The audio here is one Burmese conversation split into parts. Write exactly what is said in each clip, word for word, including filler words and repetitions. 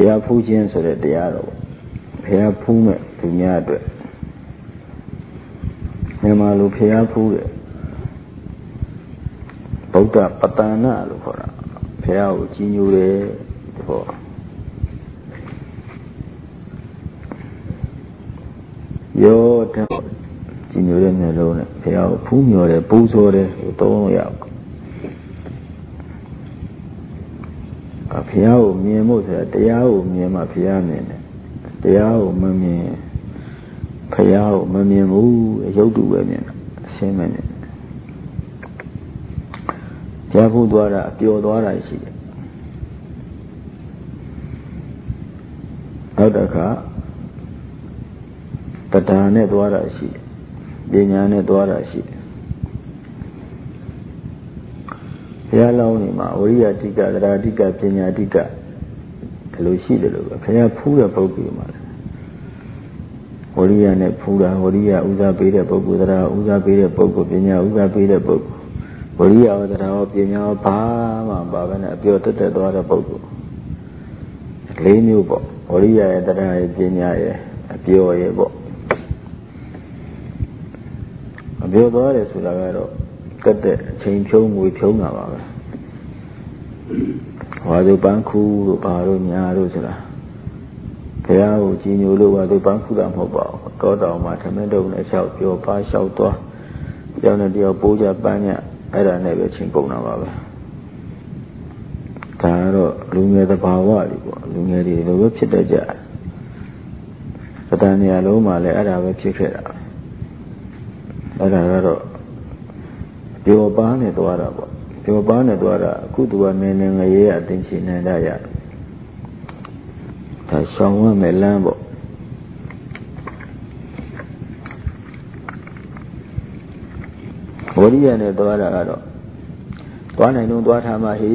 ရားဖူးခြင်းဆိုတဲ့တရားတော့ဘုရားဖူးမဲ့သူများအတွက်မြန်မာလိုဘုရားဖူးတဲ့ဗုဒ္ဓပတ္တနာလို့ခေါ်တာဘုရားကိုကြီးညိုတယ်ဟောရောတဲ့ကြီးညိုတဲ့မျိုးလုံးနဲ့ဘုရားကိုဖူးမြော်တယ်ပူဇော်တယ်သုံးလို့ရအောင်ဘုရားကိုမြင်ဖို့ဆိုတာတရားကိုမြင်မှဘုရားမြင်တယ်တရားကိုမမြင်ဘုရားကိုမမြင်ဘူးအယုတ်တုပဲမြင်တာအရှင်းမမြင်ဘုရားဖူးသွားတာအပျော်သွားတာရှိတယ်နောက်တစ်ခါတဏှာနဲ့သွားတာရှိတယ်ပညာနဲ့သွားတာရှိတယ်ဘုရားလောင်းနေမှာဝိရိယတိကသရတိကပညာတိကဒီလိုရှိတယ်လို့ပဲဘုရားဖူးတဲ့ပုဂ္ဂိုလ်မှာဝိရိယနဲ့ဖူးတာဝိရိယဥစားပေးတဲ့ပုဂ္ဂိုလ်သရဥစားပေးတဲ့ပုဂ္ဂိုလ်ပညာဥစားပေးတဲ့ပုဂ္ဂိုလ်ဝိရိယဝသရဟောပညာဟောဘာမှပါပဲနဲ့အပြောတက်တက်သွားတဲ့ပုဂ္ဂိုလ်လေးမျိုးပေါ့ဝိရိယရဲ့သရရဲ့ပညာရဲ့အပြောရဲ့ပေါ့အပြောသွားတယ်ဆိုတာကတော့တက်တဲ့အချိန်ဖြုံးငွေဖြုံးတာပါပဲဟောဒီပန်းခုတို့ဘာတို့ညာတို့ဆိုတာဘုရားကိုကြီးညိုလို့ဟောဒီပန်းခုတာမဟုတ်ပါဘူးတောတောင်မှာထမင်းတုပ်နဲ့လျှောက်ပြောပါလျှောက်သွားကြောင်းနဲ့တယောက်ပိုးကြပန်းညအဲ့ဒါနဲ့ပဲချိန်ကုန်တာပါပဲဒါကတော့လူငယ်သဘာဝတွေပေါ့လူငယ်တွေလိုပဲဖြစ်တတ်ကြပတ္တန်နေရာလုံးမှာလည်းအဲ့ဒါပဲဖြစ်ခဲ့တာအဲ့ဒါကတော့ပျော်ပါးနဲ့သွားတာပေါ့ပျော်ပါးနဲ့သွားတာအခုသူကနည်းနည်းငရေအသိချင်နေတာရဒါရှောင်ရမယ်လမ်းပေါ့ဝိရိယနဲ့သွားတာကတော့သွားနိုင်တော့သွားထားမှဟိ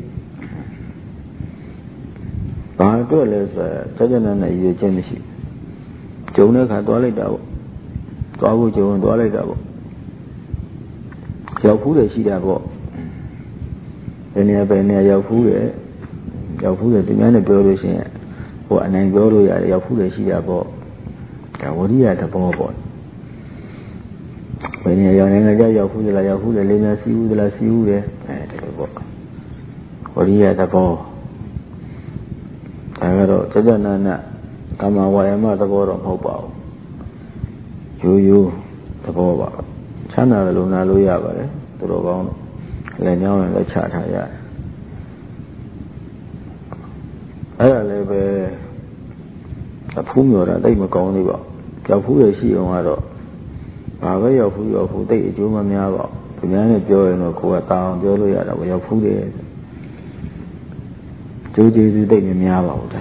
ဘာအတွက်လဲဆိုတော့စัจ jana နဲ့ရည်ချင်းမရှိဂျုံတဲ့ခါသွားလိုက်တာပေါ့သွားဖို့ဂျုံသွားလိုက်တာပေါ့ရောက်ဖူးတယ်ရှိတာပေါ့ဘယ်နေရာဘယ်နေရာရောက်ဖူးတယ်ရောက်ဖူးတယ်သူများနဲ့ပြောလို့ရှိရင်ဟိုအနိုင်ပြောလို့ရတယ်ရောက်ဖူးတယ်ရှိတာပေါ့ဒါဝိရိယတဘောပေါ့ဘယ်နေရာရောက်နေကြရောက်ဖူးတယ်လားရောက်ဖူးတယ်လေးများစီးဦးသလားစီးဦးတယ်အဲဒီလိုပေါ့ဝိရိယတဘောဒါကတော့စัจ jana နဲ့ကာမဝါယမသဘောတော့မဟုတ်ပါဘူးရိုးရိုးသဘောပါချမ်းသာတယ်လို့နားလို့ရပါတယ်သူတော်ကောင်းတော့လည်းညောင်းလည်းချထားရတယ်အဲ့ဒါလည်းပဲအဖူးမြော်တာတိတ်မကောင်းသေးပါဘူးရောက်ဖူးရရှိအောင်ကတော့ဘာပဲရောက်ဖူးရောက်ဖူးတိတ်အကျိုးမများပါဘူးသူများနဲ့ပြောရင်တော့ကိုယ်ကတောင်းပြောလို့ရတာပဲရောက်ဖူးတယ်ကျိုးကျေးဇူးတိတ်မများပါဘူးဒါ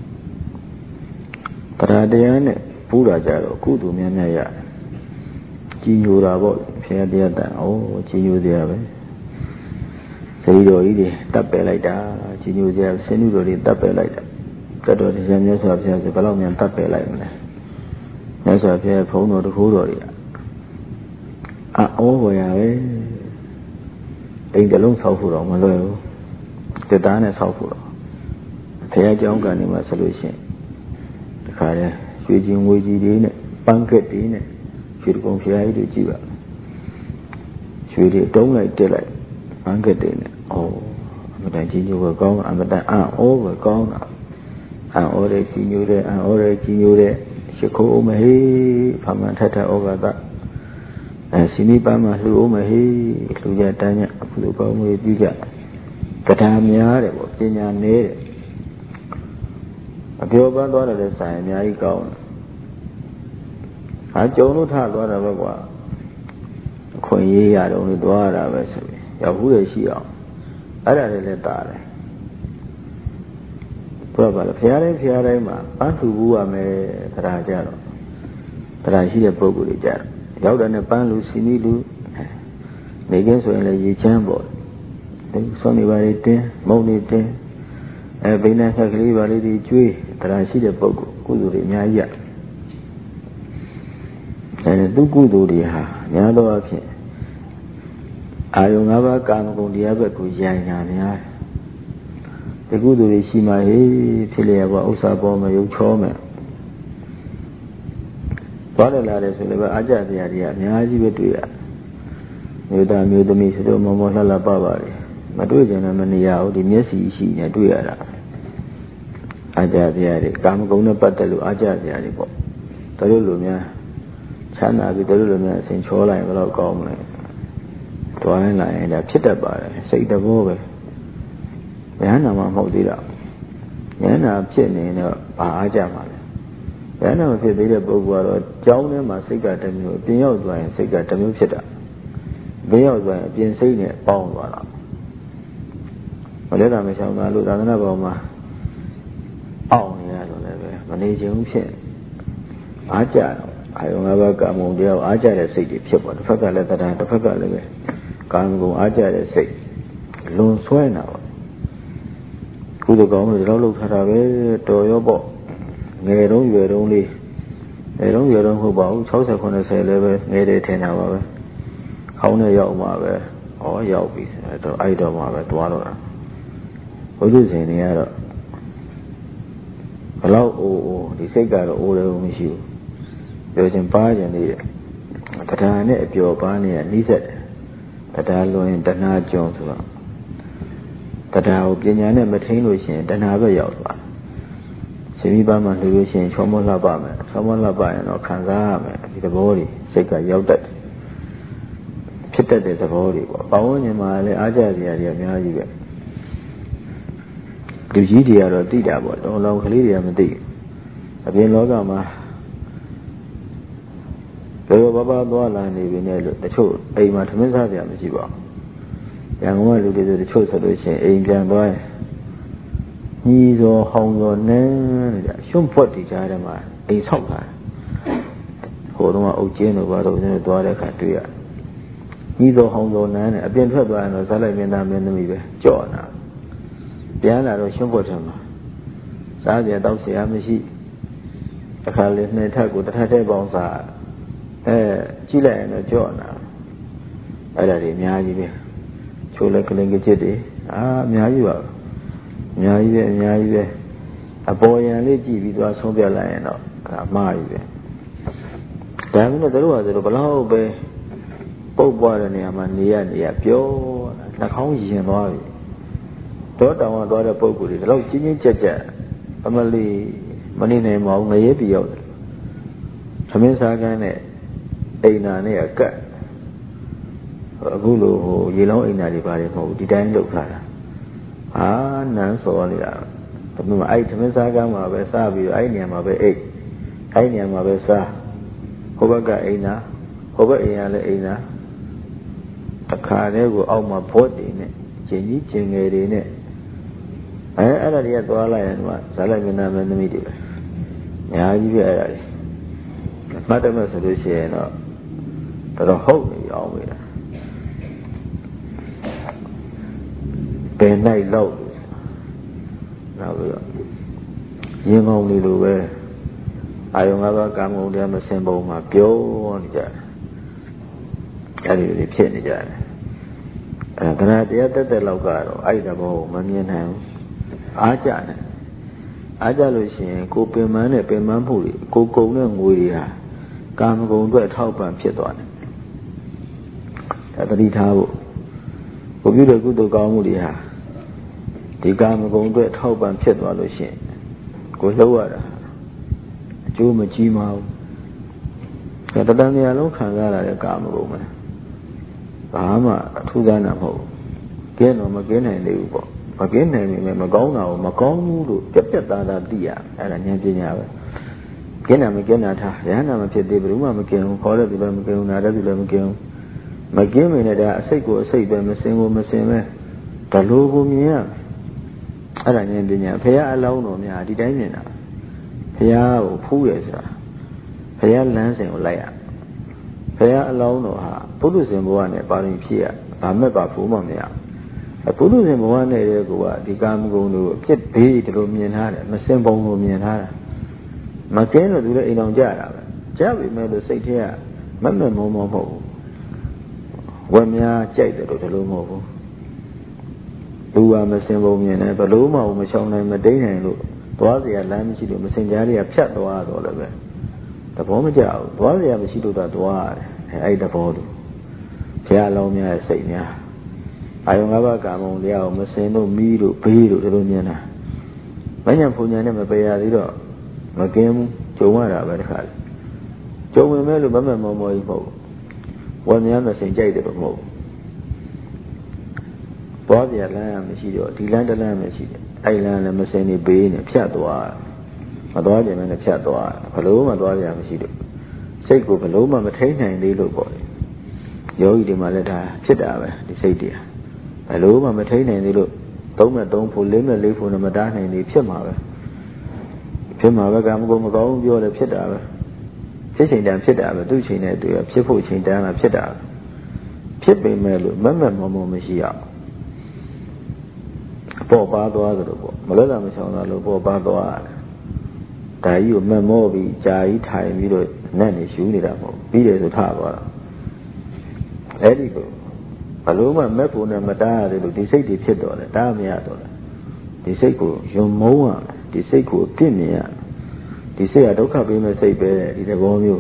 တရားတရားနဲ့ပူးတာကြတော့ကုသိုလ်များများရတယ်ကြီးညိုတာပေါ့ဖျားတရားတန်ဩကြီးညိုစရာပဲစရီတော်ကြီးတွေတပ်ပယ်လိုက်တာကြီးညိုစရာဆင်းရဲတော်တွေတပ်ပယ်လိုက်တာတတ်တော်တရားမြတ်စွာဘုရားဆိုဘယ်လောက်များတပ်ပယ်လိုက်မလဲမြတ်စွာဘုရားဖုံးတော်တခိုးတော်တွေအောဟောရပဲအိမ်တလုံးဆောက်ဖို့တော့မလွယ်ဘူးတက်သားနဲ့ဆောက်ဖို့တော့ဘုရားကျောင်းကနေမှဆက်လို့ရှိရင်ဒီခါလဲရွှေကြီးငွေကြီးတွေနဲ့ပန်းကက်တွေနဲ့ရွှေကုံဖျားကြီးတွေကြည့်ပါရွှေတွေတုံးလိုက်တက်လိုက်ပန်းကက်တွေနဲ့အော်အမတန်ကြီးညိုပဲကောင်းအမတန်အံ့ဩပဲကောင်းတာအံ့ဩတဲ့ကြီးညိုတဲ့အံ့ဩတဲ့ကြီးညိုတဲ့ရှိခိုးအောင်မဟေးဖမှန်ထထဩဃာတအဲစီနီပန်းမှာလှူအောင်မဟေးလူကြတန်းညအခုလိုကောင်းမှုပြုကြတရားများတယ်ပေါ့ပညာနည်းတယ်အပြောပန်းသွားတယ်လည်းဆိုင်အများကြီးကောင်းတယ်ဟာကြုံလို့ထသွားတာပဲကွာအခွင့်အရေးရတော့လို့သွားတာပဲဆိုပြီးရောက်ဘူးရရှိအောင်အဲ့ဒါလည်းလည်းတားတယ်ဘုရားကလည်းဖျားတိုင်းဖျားတိုင်းမှာပန်းသူဘူးရမယ်တရားကြတော့တရားရှိတဲ့ပုဂ္ဂိုလ်တွေကြတော့ရောက်တဲ့နဲ့ပန်းလူစီနီလူနေကင်းဆိုရင်လည်းရေချမ်းပေါ့ဒီစောနေပါလေတင်းမုံနေတင်းအဲဘိန်းနဲ့ဆက်ကလေးပါလေးတွေကျွေးတရားရှိတဲ့ပုဂ္ဂိုလ်ကုသိုလ်တွေအများကြီးရအဲသူကုသိုလ်တွေဟာများသောအားဖြင့်အာယုံ၅ပါးကာမဂုဏ်တရားဘက်ကိုယိုင်ညာများဒီကုသိုလ်တွေရှိမှဟေးဖြစ်လျက်ပေါ့ဥစ္စာပေါ်မှာရုပ်ချောမယ်သွားတယ်လာတယ်ဆိုလည်းပဲအာကြတရားတွေကအများကြီးပဲတွေ့ရမြို့သားမြို့သမီးဆိုတော့မောမောလှလှပပါလေမတွေ့ကြလည်းမနေရဘူးဒီမျက်စိရှိနေတွေ့ရတာအာကြတရားတွေကာမဂုဏ်နဲ့ပတ်သက်လို့အာကြတရားတွေပေါ့တို့လိုများချမ်းသာပြီးတို့လိုများအစဉ်ချောလိုက်ဘယ်တော့ကောင်းမလဲတွားရင်လာရင်ဒါဖြစ်တတ်ပါတယ်စိတ်တဘောပဲဉာဏ်နာမှမဟုတ်သေးတာဉာဏ်နာဖြစ်နေတော့ဘာအားကြမှာလဲဉာဏ်နာမဖြစ်သေးတဲ့ပုဂ္ဂိုလ်ကတော့ကြောင်းထဲမှာစိတ်ကတစ်မျိုးပြင်ရောက်သွားရင်စိတ်ကတစ်မျိုးဖြစ်တာပြင်ရောက်သွားရင်ပြင်စိတ်နဲ့ပေါင်းသွားတာမလဲတာမရှောင်တာလို့သာသနာ့ဘောင်မှာအောင့်နေရလို့လည်းပဲမနေချင်ဘူးဖြစ်အားကြတော့အာယုံငါးပါးကာမဂုဏ်တရားအားကြတဲ့စိတ်တွေဖြစ်ပေါ်တစ်ဖက်ကလည်းတရားတစ်ဖက်ကလည်းပဲကာမဂုဏ်အားကြတဲ့စိတ်လွန်ဆွဲနေတာပေါ့ကုသိုလ်ကောင်းလို့ဒီလောက်လောက်ထားတာပဲတော်ရောပေါ့ငယ်တုန်းရွယ်တုန်းလေးငယ်တုန်းရွယ်တုန်းမဟုတ်ပါဘူး၆၀ ၇၀လည်းပဲငယ်တယ်ထင်တာပါပဲခေါင်းနဲ့ရောက်မှပဲဩရောက်ပြီအဲ့တော့အဲ့တော့မှပဲသွားတော့တာဘုသူရှင်တွေကတော့ဘလောက်အိုးအိုးဒီစိတ်ကတော့အိုးတယ်မရှိဘူးပြောချင်းပါခြင်းလေးတရားနဲ့အပျော်ပါနေရနှိစက်တယ်တရားလွန်ရင်တဏှာကြုံဆိုတော့တရားကိုပညာနဲ့မထိန်လို့ရှိရင်တဏှာပဲရောက်သွားရှင်မိဘမှလူလို့ရှိရင်ချောမောလှပမယ်ချောမောလှပရင်တော့ခံစားရမယ်ဒီသဘောတွေစိတ်ကရောက်တတ်ဖြစ်တတ်တဲ့သဘောတွေပေါ့ပေါင်းဉာဏ်မှာလည်းအားကြစရာတွေအများကြီးပဲလူကြီးတွေကတော့သိတာပေါ့တော်တော်ကလေးတွေကမသိဘူးအပြင်လောကမှာလောလောဘဘသွားလာနေပြီနဲ့လို့တချို့အိမ်မှာသမင်းစားကြမရှိပါဘူးရန်ကုန်ကလူတွေဆိုတချို့ဆိုလို့ရှိရင်အိမ်ပြန်သွားရင်ညီစောဟောင်းစောနန်းကြရွှွန့်ဖွက်တည်ကြတယ်မှာအိမ်ဆောက်တာဟိုတုန်းကအုတ်ကျင်းတို့ဘာလို့ကျွန်တော်သွားတဲ့အခါတွေ့ရညီစောဟောင်းစောနန်းနဲ့အပြင်ထွက်သွားရင်တော့ဇာတ်လိုက်မင်းသားမင်းသမီးပဲကြော့နာပြန်လာတော့ရွှွန့်ဖွက်တယ်မှာစားကြတောက်เสียမရှိအခါလေးနှစ်ထပ်ကိုတစ်ထပ်ထဲပေါင်းစားအဲကြည့်လိုက်ရင်တော့ကြော့နာအဲ့ဒါတွေအများကြီးပဲချိုးလက်ကလင်ကချစ်တွေအာအများကြီးပါအများကြီးပဲအများကြီးပဲအပေါ်ယံလေးကြည့်ပြီးသွားဆုံးပြလိုက်ရင်တော့အမှားကြီးပဲဒါမှမဟုတ်တို့ကဆိုတော့ဘလောက်ပဲပုတ်ပွားတဲ့နေရာမှာနေရနေရပြောနှာခေါင်းရင်သွားပြီတော့တောင်ကသွားတဲ့ပုဂ္ဂိုလ်တွေဒီလောက်ချင်းချင်းကြက်ကြက်အမလီမနေနိုင်မအောင်ငရဲပြရောက်တယ်သမင်းစားကန်းနဲ့အိမ်နာနဲ့အကတ်အခုလိုဟိုရေလောင်းအိမ်နာတွေပါတယ်မဟုတ်ဘူးဒီတိုင်းလုပ်ထားတာအာနန်းစောနေတာဒါပေမဲ့အဲ့သမင်းစားကမ်းမှာပဲစားပြီးအဲ့နေရာမှာပဲအိတ်အဲ့နေရာမှာပဲစားဟိုဘက်ကအိမ်နာဟိုဘက်အိမ်ရလည်းအိမ်နာတစ်ခါတည်းကိုအောက်မှာဘော့တွေနဲ့ကျင်ကြီးကျင်ငယ်တွေနဲ့အဲအဲ့ဒါတွေကသွားလိုက်ရင်ကဇာလိုက်မင်းသားမင်းသမီးတွေပဲအများကြီးပဲအဲ့ဒါတွေမှတ်တယ်မဆိုလို့ရှိရင်တော့တော်ဟုတ်နေအောင်ပဲပင်၌လောက်နောက်ပြီးတော့ရင်ကောင်းလေးလိုပဲအာယုံငါးပါးကာမဂုဏ်တရားမစင်ပုံမှာပြောနေကြတယ်အဲ့ဒီလိုဖြစ်နေကြတယ်အဲတရားတရားတက်တဲ့လောက်ကတော့အဲ့ဒီဘောမမြင်နိုင်ဘူးအားကြတယ်အားကြလို့ရှိရင်ကိုပင်မနဲ့ပင်မမှုတွေကိုကုံနဲ့ငွေတွေဟာကာမဂုဏ်အတွက်ထောက်ပံ့ဖြစ်သွားတယ်ဒါတတိထားဖို့ဘုပြုတဲ့ကုသိုလ်ကောင်းမှုတွေဟာဒီကာမဂုဏ်အတွက်ထောက်ပံ့ဖြစ်သွားလို့ရှိရင်ကိုလှုပ်ရတာအကျိုးမကြီးမအောင်ဒါတတန်တရားလုံးခံစားရတဲ့ကာမဂုဏ်ပဲဘာမှအထူးဆန်းတာမဟုတ်ဘူးကဲတော့မကင်းနိုင်သေးဘူးပေါ့မကင်းနိုင်နေမယ်မကောင်းတာကိုမကောင်းဘူးလို့ပြက်ပြက်သားသားသိရအဲ့ဒါဉာဏ်ပညာပဲကင်းတာမကင်းတာထားရဟန္တာမဖြစ်သေးဘူးမှမကင်းဘူးခေါ်တဲ့သူလည်းမကင်းဘူးနားတဲ့သူလည်းမကင်းဘူးမကင်းမင်းနဲ့ဒါအစိတ်ကိုအစိတ်ပဲမစင်ကိုမစင်ပဲဒါလိုကိုမြင်ရအဲ့ဒါဉာဏ်ပညာဘုရားအလောင်းတော်များဒီတိုင်းမြင်တာဘုရားကိုဖူးရဆိုတာဘုရားလမ်းစဉ်ကိုလိုက်ရဘုရားအလောင်းတော်ဟာပုထုဇဉ်ဘဝနဲ့ပါရင်ဖြစ်ရဘာမဲ့ပါဖို့မှမရအပုထုဇဉ်ဘဝနဲ့တဲ့ကောဒီကာမဂုဏ်တို့အပြစ်ဘေးတို့မြင်ထားတယ်မစင်ပုံကိုမြင်ထားတာမကင်းလို့သူလည်းအိမ်အောင်ကြတာပဲကြပြီမဲ့လို့စိတ်ထဲကမက်မက်မောမောမဟုတ်ဘူးဝက်များကြိုက်တယ်လို့ဒီလိုမဟုတ်ဘူးလူကမစင်ပုံမြင်တယ်ဘလို့မှမချောင်းနိုင်မတိန်နိုင်လို့သွားเสียလမ်းမရှိလို့မစင်ကြားတွေကဖြတ်သွားတော့လည်းပဲသဘောမကျဘူးသွားเสียမရှိလို့တော့သွားရတယ်အဲ့ဒီသဘောတူဘုရားလောင်းများရဲ့စိတ်များအာယုံ၅ပါးကာမုံတရားကိုမစင်တို့မီးတို့ဘေးတို့ဒီလိုမြင်တာမဉ္ဇဉ်ဖုန်ညာနဲ့မပယ်ရသေးတော့မကင်းဘူးကြုံရတာပဲတခါလေကြုံဝင်မဲ့လို့မမမောမောကြီးမဟုတ်ဘူးဝယ်များမစင်ကြိုက်တယ်လို့မဟုတ်ဘူးသွားเสียလမ်းရမရှိတော့ဒီလမ်းတစ်လမ်းမရှိတယ်အဲ့လမ်းလည်းမစင်နေဘေးနေဖြတ်သွားမသွားကြမယ်နဲ့ဖြတ်သွားဘလို့မှသွားကြမရှိတော့စိတ်ကိုဘလို့မှမထိန်နိုင်သေးလို့ပေါ့လေယောဂီတွေမှာလည်းဒါဖြစ်တာပဲဒီစိတ်တွေဘလို့မှမထိန်နိုင်သေးလို့သုံးမဲ့သုံးဖို့လေးမဲ့လေးဖို့နဲ့မတားနိုင်သေးဖြစ်မှာပဲဖြစ်မှာပဲကာမဂုဏ်မကောင်းပြောတယ်ဖြစ်တာပဲဖြစ်ချိန်တန်ဖြစ်တာပဲသူ့ချိန်နဲ့တူရဖြစ်ဖို့ချိန်တန်ကဖြစ်တာဖြစ်ပေမဲ့လို့မမတ်မမောမရှိအောင်ပေါ်ပါသွားသလိုပေါ့မလွတ်တာမချောင်တာလို့ပေါ်ပါသွားတယ်ဒါကြီးကိုမတ်မောပြီးကြာကြီးထိုင်ပြီးတော့နဲ့နေရှူနေတာမဟုတ်ပြီးတယ်ဆိုထသွားတာအဲ့ဒီကိုဘလို့မှမက်ဖို့နဲ့မတားရတယ်လို့ဒီစိတ်တွေဖြစ်တော့တယ်တားမရတော့တယ်ဒီစိတ်ကိုယုံမုန်းရဒီစိတ်ကိုပြစ်မြင်ရဒီစိတ်ကဒုက္ခပေးမဲ့စိတ်ပဲဒီသဘောမျိုး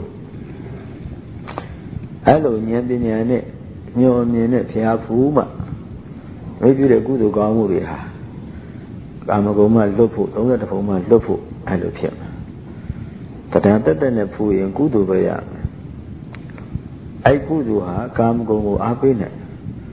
အဲ့လိုဉာဏ်ပညာနဲ့ညော်မြင်တဲ့ဘုရားဖူးမှမိပြုတဲ့ကုသိုလ်ကောင်းမှုတွေဟာကာမဂုဏ်မှလွတ်ဖို့သုံးရတဲ့ဘုံမှလွတ်ဖို့အဲ့လိုဖြစ်မှာတရားတက်တက်နဲ့ဖူးရင်ကုသိုလ်ပဲရမယ်အဲ့ကုသိုလ်ဟာကာမဂုဏ်ကိုအားပေးနိုင်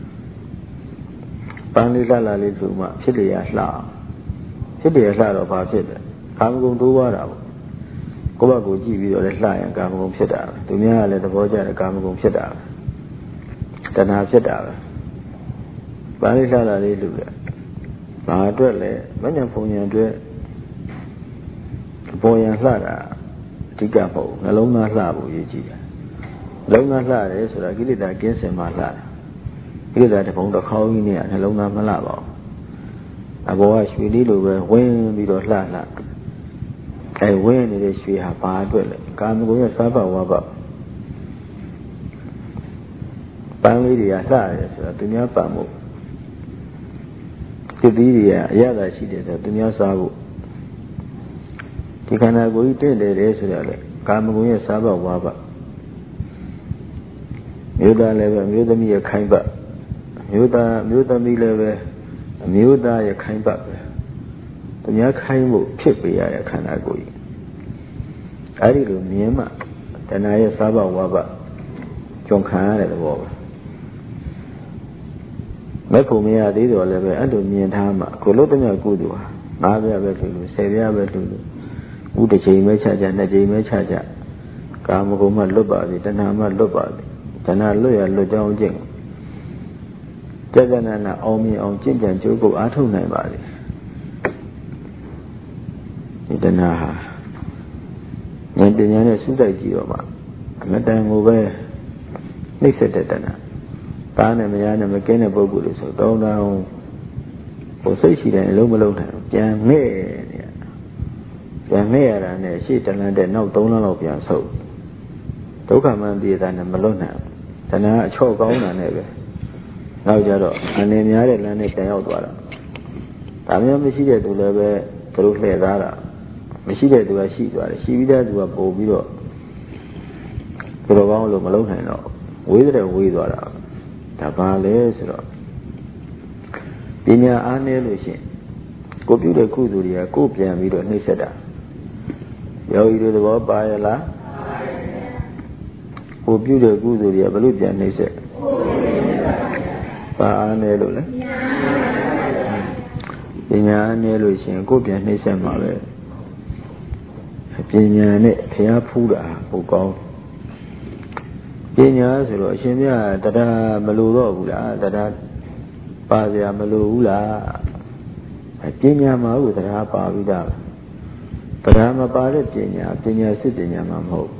ပန်းလေးလှလှလေးဆိုမှဖြစ်လျက်လှဖြစ်လျက်လှတော့ဘာဖြစ်လဲကာမဂုဏ်တိုးသွားတာပေါ့ကိုယ့်ဘက်ကိုကြည့်ပြီးတော့လည်းလှရင်ကာမဂုဏ်ဖြစ်တာပဲသူများကလည်းသဘောကျတယ်ကာမဂုဏ်ဖြစ်တာပဲတဏှာဖြစ်တာပဲပန်းလေးလှလှလေးလူတယ်ဘာအတွက်လဲမဉ္ဇဉ်ဖုန်ဉ္ဇဉ်အတွက်ပေါ်ရန်လှတာအဓိကမဟုတ်နှလုံးသားလှဖို့ရည်ကြည်တယ်နှလုံးသားလှတယ်ဆိုတာကိလေသာကင်းစင်မှလှတာကိလေသာတစ်ပုံတစ်ခေါင်းကြီးနဲ့နှလုံးသားမလှပါဘူးအဘောကရွှေလေးလိုပဲဝင်းပြီးတော့လှလှအဲဝင်းနေတဲ့ရွှေဟာဘာအတွက်လဲကာမဂုဏ်ရဲ့စားပါဝါပါပန်းလေးတွေကလှတယ်ဆိုတာသူများပန်ဖို့ဒီသီးတွေကအရသာရှိတယ်ဆိုသူများစားဖို့ဒီခန္ဓာကိုယ်ကြီးတင့်တယ်လေဆိုတော့လေကာမဂုဏ်ရဲ့စားပါဝါပါမြို့သားလည်းပဲမြို့သမီးရဲ့ခိုင်းပတ်မြို့သားမြို့သမီးလည်းပဲအမျိုးသားရဲ့ခိုင်းပတ်ပဲသူများခိုင်းဖို့ဖြစ်ပေးရတဲ့ခန္ဓာကိုယ်ကြီးအဲဒီလိုမြင်မှတဏှာရဲ့စားပါဝါပါကြုံခံရတဲ့သဘောပဲမဲ့ဖို့မရသေးတော့လည်းပဲအဲ့လိုမြင်ထားမှကိုလို့တည်းကုသိုလ်ဟာငါးပြပဲလို့လို့ဆယ်ပြပဲလို့လို့ဥတစ်ချိန်ပဲခြားခြားနှစ်ချိန်ပဲခြားခြားကာမဂုဏ်မှလွတ်ပါပြီတဏှာမှလွတ်ပါပြီတဏှာလွတ်ရလွတ်ကြောင်းကျင့်ကြကြနာနာအောင်မြင်အောင်ကျင့်ကြံကြိုးကုပ်အားထုတ်နိုင်ပါလေဒီတဏှာဟာဉာဏ်ပညာနဲ့စူးစိုက်ကြည့်တော့မှအမတန်ကိုပဲနှိမ့်ဆက်တဲ့တဏှာတားနဲ့မရနဲ့မကင်းတဲ့ပုဂ္ဂိုလ်တွေဆိုတောင်းတောင်းဟိုစိတ်ရှိတယ်အလုံးမလုံးနိုင်ဘူးပြန်ငဲ့နေရပြန်ငဲ့ရတာနဲ့ရှေ့တလန်းတဲ့နောက်သုံးလန်းလောက်ပြန်ဆုပ်ဒုက္ခမှန်ပြေတာနဲ့မလွတ်နိုင်ဘူးတဏှာအချော့ကောင်းတာနဲ့ပဲနောက်ကြတော့အနေများတဲ့လမ်းနဲ့ပြန်ရောက်သွားတာဒါမျိုးမရှိတဲ့သူလည်းပဲသူတို့လှည့်သားတာမရှိတဲ့သူကရှိသွားတယ်ရှိပြီးတဲ့သူကပို့ပြီးတော့သူတော်ကောင်းလို့မလုံးနိုင်တော့ဝေးတဲ့ဝေးသွားတာဒါပါလေဆိုတော့ပညာအားနည်းလို့ရှိရင်ကိုပြုတဲ့ကုသိုလ်တွေကကိုပြန်ပြီးတော့နှိမ့်ဆက်တာယောဂီတို့သဘောပါရလားကိုပြုတဲ့ကုသိုလ်တွေကဘလို့ပြန်နှိမ့်ဆက်ပါအားနည်းလို့လေပညာအားနည်းလို့ရှိရင်ကိုပြန်နှိမ့်ဆက်မှာပဲပညာနဲ့ဘုရားဖူးတာဟိုကောင်းပညာဆိုတော့အရှင်မြတ်တရားမလိုတော့ဘူးလားတရားပါစရာမလိုဘူးလားပညာမှာကိုတရားပါပြီးသားတရားမပါတဲ့ပညာပညာစစ်ပညာမှာမဟုတ်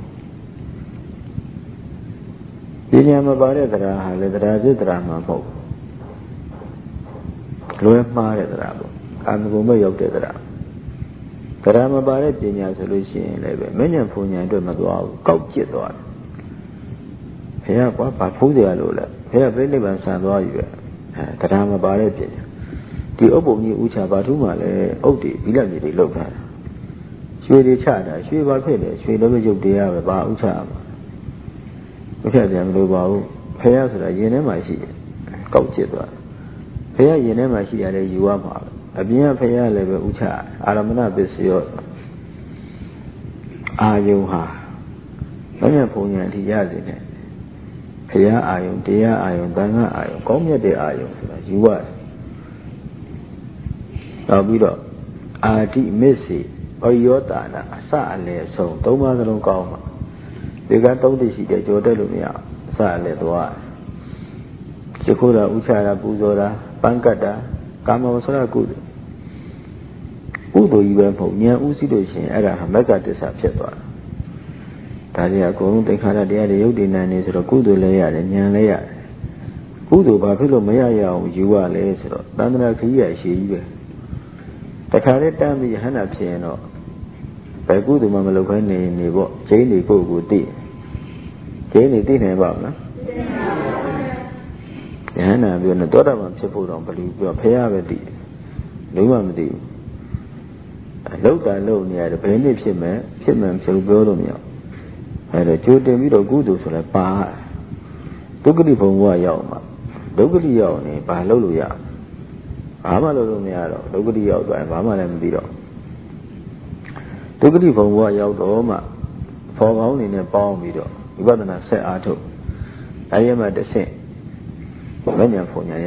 ပညာမပါတဲ့တရားဟာလေတရားစစ်တရားမှာမဟုတ်လွဲမှားတဲ့တရားပေါ့ကာမဂုဏ်မဲ့ရောက်တဲ့တရားတရားမပါတဲ့ပညာဆိုလို့ရှိရင်လည်းပဲမဉ္ဇဉ်ဖုန်ဉ္ဇဉ်အတွက်မသွားဘူးကောက်ကျစ်သွားတယ်ဘုရားကွာဘာဖူးတယ်လို့လဲဘုရားပြိဋိဘံဆံသွားယူရအဲတရားမပါတဲ့ပညာဒီဥပ္ပုံကြီးဥချဘာထူးမှလည်းဥဒ္ဒေဘိလမြေတွေလောက်ထားတာရွှေတွေချတာရွှေဘာဖြစ်လဲရွှေလည်းမရုပ်တရားပဲဘာဥချရမှာဥချတယ်မလို့ပါဘူးဖះဆိုတာရင်ထဲမှာရှိတယ်ကောက်ကျစ်သွားဖះရင်ထဲမှာရှိရတယ်ယူရမှာအပြင်ကဖះလည်းပဲဥချအာရမဏပစ္စယောအာယုဟာဘယ်နဲ့ပုံညာအထိရစေနဲ့ဖះအာယုတရားအာယုတန်ခါအာယုကောင်းမြတ်တဲ့အာယုဆိုတာယူရတယ်နောက်ပြီးတော့အာတိမစ္စေဩယောတာနာအစအလယ်ဆုံးသုံးပါးစလုံးကောင်းမှာဒီကသုံးသိရှိတယ်ကြော်တက်လို့မရအစအလယ်သွားရခုတော့ဥချရာပူဇော်တာပန်းကတ်တာကာမဝဆရကုသိုလ်ကုသိုလ်ကြီးပဲမဟုတ်ဉာဏ်ဥသိလို့ရှိရင်အဲ့ဒါဟာမက္ကတစ္ဆဖြစ်သွားတာဒါကြီးအကုန်လုံးသင်္ခါရတရားတွေယုတ်တည်နေနေဆိုတော့ကုသိုလ်လည်းရတယ်ဉာဏ်လည်းရတယ်ကုသိုလ်ဘာဖြစ်လို့မရရအောင်ယူရလဲဆိုတော့တဏှာခရီးရရှိကြီးပဲတခါလေးတမ်းပြီးဟန္တာဖြစ်ရင်တော့ဘယ်ကုသိုလ်မှမလုပ်ခိုင်းနေနေပေါ့ကျင်းနေကိုယ်ကိုသိကျင်းနေသိနိုင်ပါ့မလားယဟန္တာပြောနေသောတာပန်ဖြစ်ဖို့တော့ဘယ်လိုပြောဖះပဲသိတယ်လုံးဝမသိဘူးအလုတ်တန်လို့နေရတယ်ဘယ်နည်းဖြစ်မယ်ဖြစ်မှန်ဖြုံပြောလို့မရအဲဒါကြိုတင်ပြီးတော့ကုသိုလ်ဆိုလဲပါဒုက္ခတိဘုံဘဝရောက်မှာဒုက္ခတိရောက်နေဘာလုပ်လို့ရဘာမှလုပ်လို့မရတော့ဒုက္ခတိရောက်သွားရင်ဘာမှလည်းမသိတော့ဒုက္ခတိဘုံဘဝရောက်တော့မှဖော်ကောင်းနေနဲ့ပေါင်းပြီးတော့ဝိပဿနာဆက်အားထုတ်အဲဒီမှာတစ်ဆင့်မဉ္ဇဉ်ဖုန်ညာရ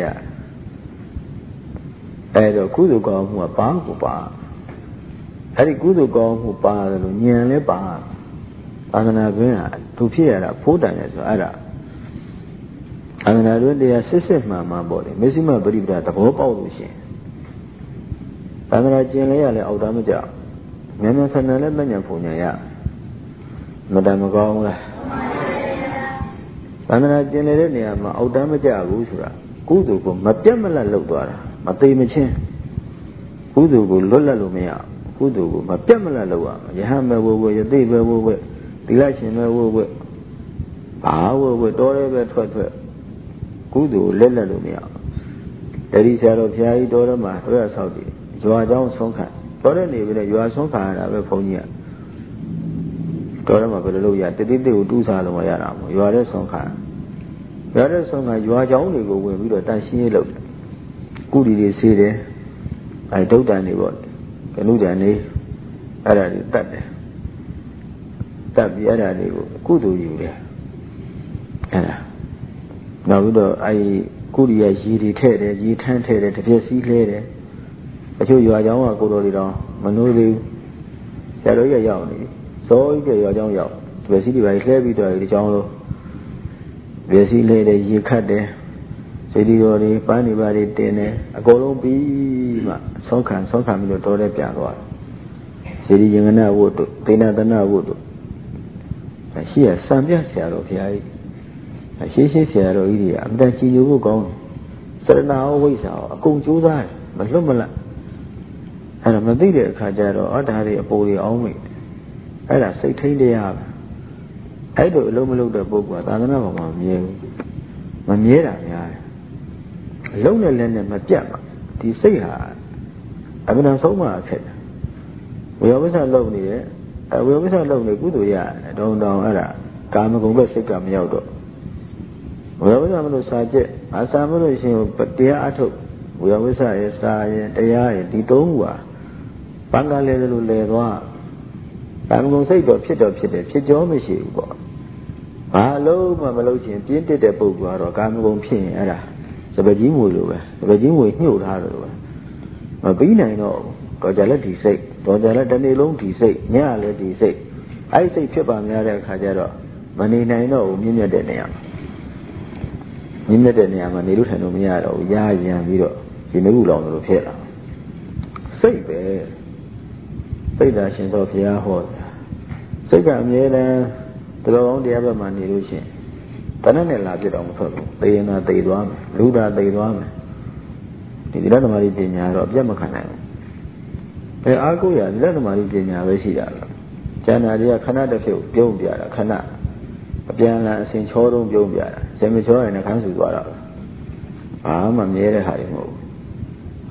အဲတော့ကုသိုလ်ကောင်းမှုကပါကိုပါအဲဒီကုသိုလ်ကောင်းမှုပါတယ်လို့ဉာဏ်လည်းပါသာသနာ့ဘင်းကသူဖြစ်ရတာဖိုးတန်ရဆိုအဲ့ဒါသာသနာ့တွင်တရားစစ်စစ်မှန်မှန်ပေါ့လေမေစိမပရိပဒသဘောပေါက်လို့ရှင်သာသနာ့ကျင်လဲရလဲအောက်တမ်းမကြောက်မြန်မြန်ဆန်ဆန်လည်းမဉ္ဇဉ်ဖုန်ညာရမတန်မကောင်းဘူးလားသာသနာ့ကျင်နေတဲ့နေရာမှာအောက်တမ်းမကြဘူးဆိုတာကုသိုလ်ကိုမပြတ်မလတ်လုပ်သွားတာမသိမချင်းကုသိုလ်ကိုလွတ်လပ်လို့မရကုသိုလ်ကိုမပြတ်မလတ်လုပ်ရမယ်ယဟန်ပဲဝဝယသိပဲဝဝသီလရှင်ပဲဝဝဘာဝဝတော်ရဲပဲထွက်ထွက်ကုသိုလ်လက်လက်လို့မရတတိဆရာတော်ဘုရားကြီးတော်တော်မှာတော်ရဆောက်တယ်ရွာเจ้าဆုံးခံတော်တဲ့နေပြီလေရွာဆုံးခံရတာပဲဘုန်းကြီးကတော်တယ်မှာဘယ်လိုလုပ်ရတတိတိကိုတူးစားလုံးရတာမို့ရွာတဲ့ဆုံးခံရွာတဲ့ဆုံးခံရွာเจ้าတွေကိုဝင်ပြီးတော့တန်ရှင်းရေးလုပ်တယ်ကုတီတွေဆေးတယ်အဲဒုတ်တန်တွေပေါ့ကနုတန်တွေအဲ့ဒါတွေတတ်တယ်တတ်ပြီးအဲ့ဒါတွေကိုကုသိုလ်ယူတယ်အဲ့ဒါနောက်ပြီးတော့အဲကုရီရရေတွေထည့်တယ်ရေထမ်းထည့်တယ်တပြက်စီးလဲတယ်အချို့ရွာเจ้าကကိုတော်တွေတော့မနိုးသေးဘူးဆရာတော်ကြီးရောက်နေပြီစောကြီးကရွာเจ้าရောက်တပြက်စီးတွေပါလှဲပြီးတော့ဒီเจ้าလို့တပြက်စီးလဲတယ်ရေခတ်တယ်စေတီတော်တွေပန်းတွေပါတွေတင်တယ်အကုန်လုံးပြီးမှဆောင်းခံဆောင်းခံပြီးတော့တော်တဲ့ပြန်သွားစေတီရင်ကနဝတ်တို့ဒေနာတနာဝတ်တို့ရှိရစံပြဆရာတော်ဘုရားကြီးအရှိရှိဆရာတော်ကြီးတွေအမှန်တန်ကြည်ညိုဖို့ကောင်းစရဏဝိဇ္ဇာအကုန်ကြိုးစားတယ်မလွတ်မလပ်အဲ့ဒါမသိတဲ့အခါကျတော့အော်ဒါတွေအပေါ်ကြီးအောင်မိအဲ့ဒါစိတ်ထိန်တရားပဲအဲ့လိုအလုံးမလုံးတဲ့ပုဂ္ဂိုလ်ကသာသနာ့ဘာမှမမြဲဘူးမမြဲတာများတယ်အလုံးနဲ့လက်နဲ့မပြတ်ပါဒီစိတ်ဟာအမှန်တန်ဆုံးမအခက်ဝေယဝိသလုံနေတယ်အဝေယဝိသလုံနေကုသိုလ်ရတယ်တောင်းတောင်းအဲ့ဒါကာမဂုဏ်ဘက်စိတ်ကမရောက်တော့ဝေယဝိသမလို့စာကျက်အစာမလို့ရှင်တရားအထုတ်ဝေယဝိသရဲ့စာရဲ့တရားရဲ့ဒီသုံးခုဟာပန်းကလေးလိုလဲသွားကာမဂုဏ်စိတ်တော့ဖြစ်တော့ဖြစ်တယ်ဖြစ်ကြောမရှိဘူးပေါ့ဘာလို့မှမလုပ်ချင်ပြင်းတက်တဲ့ပုဂ္ဂိုလ်ကတော့ကာမဂုဏ်ဖြစ်ရင်အဲ့ဒါစပကြီးမွေလိုပဲစပကြီးမွေညှို့ထားတယ်လို့ပဲမပြီးနိုင်တော့ကောကြလက်ဒီစိတ်တော်ကြလက်တစ်နေ့လုံးဒီစိတ်ညလည်းဒီစိတ်အဲ့စိတ်ဖြစ်ပါများတဲ့အခါကျတော့မနေနိုင်တော့ဘူးမြင့်မြတ်တဲ့နေရာမြင့်မြတ်တဲ့နေရာမှာနေလို့ထိုင်လို့မရတော့ဘူးရာရံပြီးတော့ဒီနုလောင်လို့ဖြစ်လာစိတ်ပဲစိတ်သာရှင်သောဘုရားဟောစိတ်ကအမြဲတမ်းတော်ကောင်းတရားဘက်မှာနေလို့ရှိရင်တဏှနဲ့လာပြတော့မထွက်ဘူးသေရင်သာသေသွားမယ်လူသာသေသွားမယ်ဒီဒီလသမารိပညာတော့အပြတ်မခံနိုင်ဘူးအဲအာကိုရဒီလသမารိပညာပဲရှိတာလားကျန်တာတွေကခဏတစ်ဖြုတ်ပြုံးပြတာခဏအပြန်လာအစဉ်ချောတုံးပြုံးပြတာဇေမချောရင်လည်းခန်းစုသွားတာဘာမှမြဲတဲ့ဟာတွေမဟုတ်ဘူး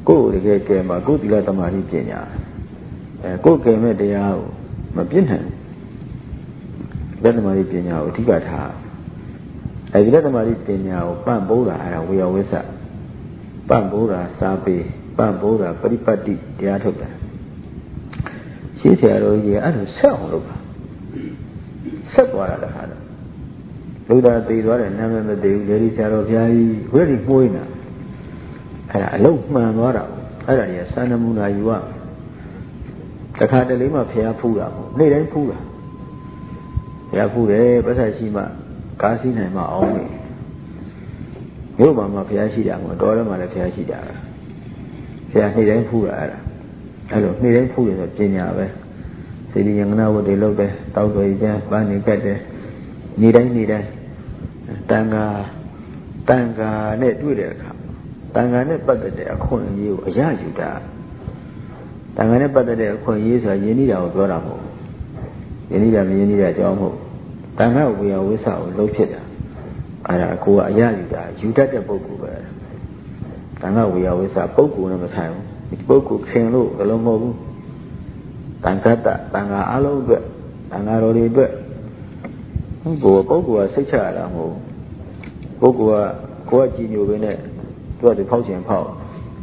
ကိုယ်တကယ်ကဲမှာကိုယ်သီလသမာဓိပညာအဲကိုယ်ကဲမဲ့တရားကိုမပြည့်နိုင်လက်သမာဓိပညာကိုအဓိကထားအဲဒီလက်သမာဓိပညာကိုပံ့ပိုးတာအဲဒါဝေယဝိသပံ့ပိုးတာစာပေပံ့ပိုးတာပရိပတ်တိတရားထုတ်တာရှင်းဆရာတော်ကြီးကအဲ့လိုဆက်အောင်လုပ်တာဆက်သွားတာတခါတော့လူသားသိသွားတယ်နာမည်မသိဘူးလေဒီဆရာတော်ဘုရားကြီးဝိရိမှုန်းနေတာအဲ့ဒါအလုံးမှန်သွားတာအဲ့ဒါကြီးစံနမူနာယူရတခါတလေမှဘုရားဖူးတာပေါ့နေ့တိုင်းဖူးတာဘုရားဖူးတယ်ပတ်သက်ရှိမှကားစီးနိုင်မှအောင်နေမြို့မှာမှဘုရားရှိတာမဟုတ်တော်ထဲမှာလည်းဘုရားရှိတာဘုရားနေ့တိုင်းဖူးတာအဲ့ဒါအဲ့လိုနေ့တိုင်းဖူးရဆိုပညာပဲစေတီယင်္ဂနာဝတ်တွေလုပ်တယ်တောက်တော်ကျမ်းပန်းနေကတ်တယ်နေ့တိုင်းနေ့တိုင်းတန်ခါတန်ခါနဲ့တွေ့တဲ့အခါတန်ခါနဲ့ပတ်သက်တဲ့အခွင့်အရေးကိုအရယူတာတန်ခါနဲ့ပတ်သက်တဲ့အခွင့်အရေးဆိုတာယဉ်နေတာကိုပြောတာမဟုတ်ယဉ်နေတာမယဉ်နေတာအကြောင်းမဟုတ်တန်ခါဝေယဝိသကိုလုံးဖြစ်တာအဲ့ဒါကိုကအရယူတာယူတတ်တဲ့ပုဂ္ဂိုလ်ပဲတန်ခါဝေယဝိသပုဂ္ဂိုလ်နဲ့မဆိုင်ဘူးဒီပုဂ္ဂိုလ်ခင်လို့ဘယ်လိုမဟုတ်ဘူးတန်ခါတတန်ခါအလုံးအတွက်တန်ခါတော်တွေအတွက်ကိုယ်ပုဂ္ဂိုလ်ကစိတ်ချရတာမဟုတ်ပုဂ္ဂိုလ်ကကိုယ်ကကြည်ညိုပဲနဲ့သူကသူဖောက်ချင်ဖောက်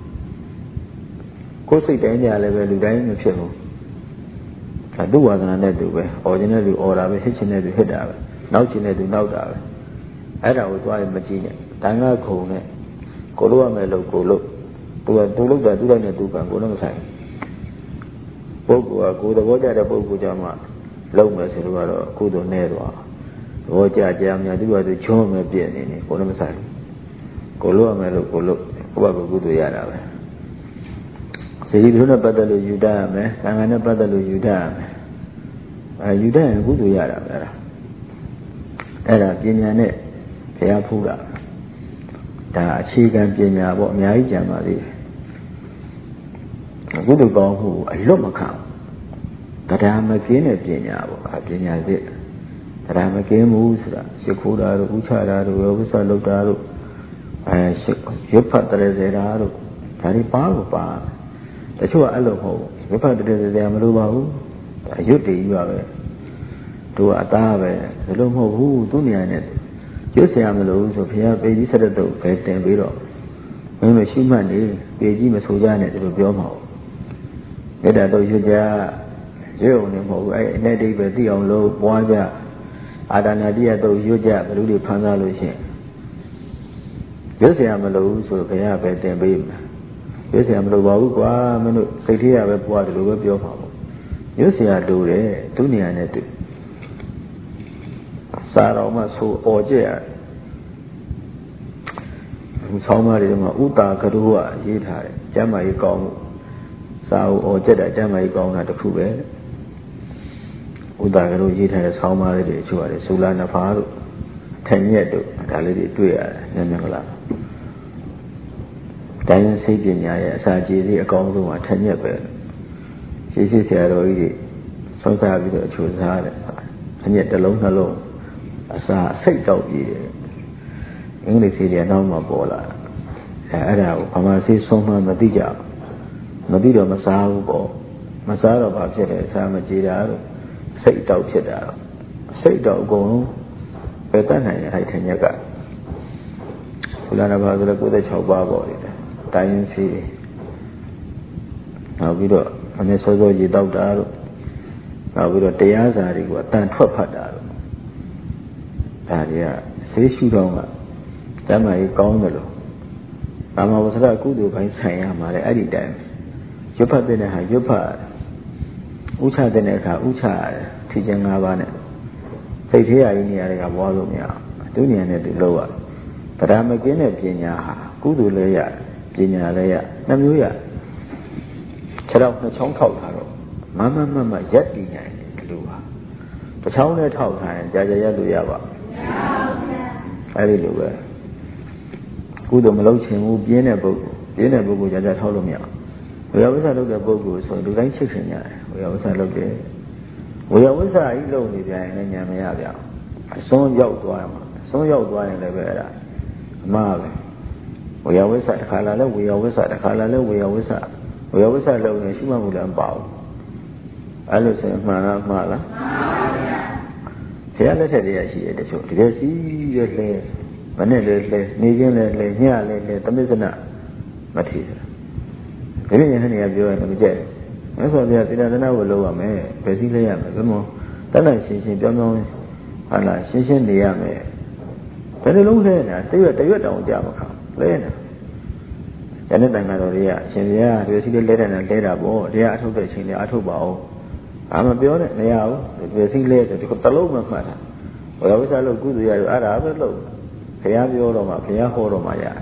ကိုယ်စိတ်တိုင်းကြလည်းပဲလူတိုင်းမဖြစ်ဘူးအဲသူ့ဝါဒနာနဲ့သူပဲအော်ချင်တဲ့လူအော်တာပဲဟစ်ချင်တဲ့လူဟစ်တာပဲနောက်ချင်တဲ့လူနောက်တာပဲအဲ့ဒါကိုသွားရင်မကြည့်နဲ့တန်ခါခုံနဲ့ကိုလို့ရမယ်လို့ကိုလို့သူကသူလို့တာသူလိုက်နဲ့သူကကိုလည်းမဆိုင်ပုဂ္ဂိုလ်ကကိုယ်သဘောကျတဲ့ပုဂ္ဂိုလ်ကြမှာလုံးမယ်ဆိုတော့ကတော့ကုသိုလ်နဲ့သွားသဘောကျကြများသူကသူချုံးမယ်ပြည့်နေနေကိုလည်းမဆိုင်ကိုလို့ရမယ်လို့ကိုလို့ဘုရားကကုသိုလ်ရတာပဲစေတီတို့နဲ့ပတ်သက်လို့ယူတတ်ရမယ်သံဃာနဲ့ပတ်သက်လို့ယူတတ်ရမယ်အဲယူတတ်ရင်ကုသိုလ်ရတာပဲအဲ့ဒါပညာနဲ့ဘုရားဖူးတာဒါအခြေခံပညာပေါ့အများကြီးကြံပါသေးတယ်ကုသိုလ်ကောင်းမှုအလွတ်မခံတရားမကင်းတဲ့ပညာပေါ့အပညာသစ်တရားမကင်းမှုဆိုတာရှ िख ိုးတာတို့ဥချတာတို့ဝိသလောက်တာတို့အဲရွတ်ဖတ်တဲ့စေတာတို့ဒါတွေပါလို့ပါတချို့ကအဲ့လိုမဟုတ်ရွတ်ဖတ်တဲ့စေတာမလိုပါဘူးရွတ်တည်ကြီးပါပဲသူကအသားပဲဘယ်လိုမဟုတ်ဘူးသူ့နေရာနဲ့ရွတ်เสียမလို့ဆိုဘုရားပေကြီးဆက်တဲ့တုပ်ပဲတင်ပြီးတော့မင်းမရှိမှတ်နေပေကြီးမဆိုကြနဲ့သူတို့ပြောမှာမေတ္တာတော့ရွတ်ကြရုပ်နေမဟုတ်ဘူးအဲ့အနေတိပဲသိအောင်လို့ပွားကြအာဒါနာတိယတော့ရွတ်ကြဘယ်လိုတွေဖန်ဆားလို့ရှိရင်ရွတ်เสียမလို့ဆိုဘုရားပဲတင်ပေးမှာရွတ်เสียမလို့ပါဘူးကွာမင်းတို့စိတ်ထဲရပဲပွားတယ်လို့ပဲပြောမှာပေါ့ရွတ်เสียတူတယ်သူနေရာနဲ့တူစာတော်မှဆိုអော်ကြရတယ်ဆောင်းပါးတွေမှာဥတာကရုကရေးထားတယ်ကျမ်းမာရေးကောင်းမှုစာအုပ်អော်ကြတာကျမ်းမာရေးကောင်းတာတစ်ခုပဲဥတာကရုရေးထားတဲ့ဆောင်းပါးလေးတွေအချို့ရတယ်ဆူလာနဖာတို့ထင်ရက်တို့ဒါလေးတွေတွေ့ရတယ်နည်းနည်းကလားတိုင်းရင်စိတ်ပညာရဲ့အစာကြေးလေးအကောင်းဆုံးကထင်ရက်ပဲရှိရှိဆရာတော်ကြီးတွေစောစားပြီးတော့အချို့စားတယ်ထင်ရက်တစ်လုံးနှလုံးအစာစိတ်တောက်ပြီးတယ်အင်္ဂလိပ်စီတွေနောက်မှပေါ်လာအဲအဲ့ဒါကိုဗမာစီဆုံးမှမသိကြမသိတော့မစားဘူးပေါ့မစားတော့ဘာဖြစ်လဲအစာမကြေတာတော့စိတ်တောက်ဖြစ်တာတော့စိတ်တောက်အကုန်လုံးပဲတတ်နိုင်ရအဲ့ထင်ရက်ကဘုရားနာဘာဆိုတော့ကိုယ်သက်၆ပါးပေါ့လေတိုင်းရင်းစီနောက်ပြီးတော့အနည်းစောစောရေတောက်တာတို့နောက်ပြီးတော့တရားစာတွေကိုအတန်ထွက်ဖတ်တာတို့ဒါတွေကဆေးရှုတော့ကတမ်းမာကြီးကောင်းတယ်လို့ဘာမှဝဆရာကုသိုလ်ပိုင်းဆိုင်ရမှာလေအဲ့ဒီတိုင်းရွတ်ဖတ်တဲ့ဟာရွတ်ဖတ်ဥချတဲ့အခါဥချရတယ်ထီချင်း၅ပါးနဲ့စိတ်ထဲရည်နေရာတွေကဘွားလို့မရသူဉာဏ်နဲ့သူလောက်ရတရားမကင်းတဲ့ပညာဟာကုသိုလ်လည်းရပညာလည်းရနှမျိုးရခြေတော့နှစ်ချောင်းထောက်ထားတော့မမမမရက်တည်နိုင်တယ်လူဟာတစ်ချောင်းနဲ့ထောက်ထားရင်ကြာကြာရက်လို့ရပါအဲ့ဒီလိုပဲကုသိုလ်မလုပ်ချင်ဘူးပြင်းတဲ့ပုဂ္ဂိုလ်ပြင်းတဲ့ပုဂ္ဂိုလ်ကြာကြာထောက်လို့မရဝေယဝိသလုပ်တဲ့ပုဂ္ဂိုလ်ဆိုလူတိုင်းချစ်ခင်ရတယ်ဝေယဝိသလုပ်တယ်ဝေယဝိသကြီးလုပ်နေပြန်ရင်လည်းဉာဏ်မရဗျအစွန်းရောက်သွားမှာအစွန်းရောက်သွားရင်လည်းပဲအဲ့ဒါအမှားပဲဝေယဝိဆတခါလာလဲဝေယဝိဆတခါလာလဲဝေယဝိဆဝေယဝိဆလုံးနေရှိမှမလို့မပေါ့အဲ့လိုဆိုမှန်လားမှားလားမှန်ပါဗျာဘုရားလက်ထက်တည်းရရှိတဲ့တချို့တကယ်စီးရလဲမနဲ့လဲလဲနေချင်းလဲလဲညလဲလဲသမစ္ဆနမထီးဘူးဒီလိုညနေကပြောရင်မကြိုက်ဘူးမြတ်စွာဘုရားသီလသနာကိုလုပ်ရမယ်ပဲစည်းလဲရမယ်ဘယ်မှာတတ်နိုင်ရှင်းရှင်းပြောင်းပြောင်းဟာလားရှင်းရှင်းနေရမယ်ဘယ်လိုလုံးလဲနေတာတရွက်တရွက်တောင်ကြမှာခါလဲနေတာကျန်တဲ့တန်ခါတော်တွေကအရှင်ဘုရားဒီစီးလေးလဲတယ်နဲ့လဲတာပေါ့တရားအထုတ်တဲ့အချိန်လေးအထုတ်ပါအောင်အာမပြောနဲ့မရဘူးဒီစီးလေးဆိုဒီတလုံးမှမှတ်တာဘယ်ဝိသလို့ကုသိုလ်ရတယ်အဲ့ဒါပဲလို့ဘုရားပြောတော့မှဘုရားဟောတော့မှရတယ်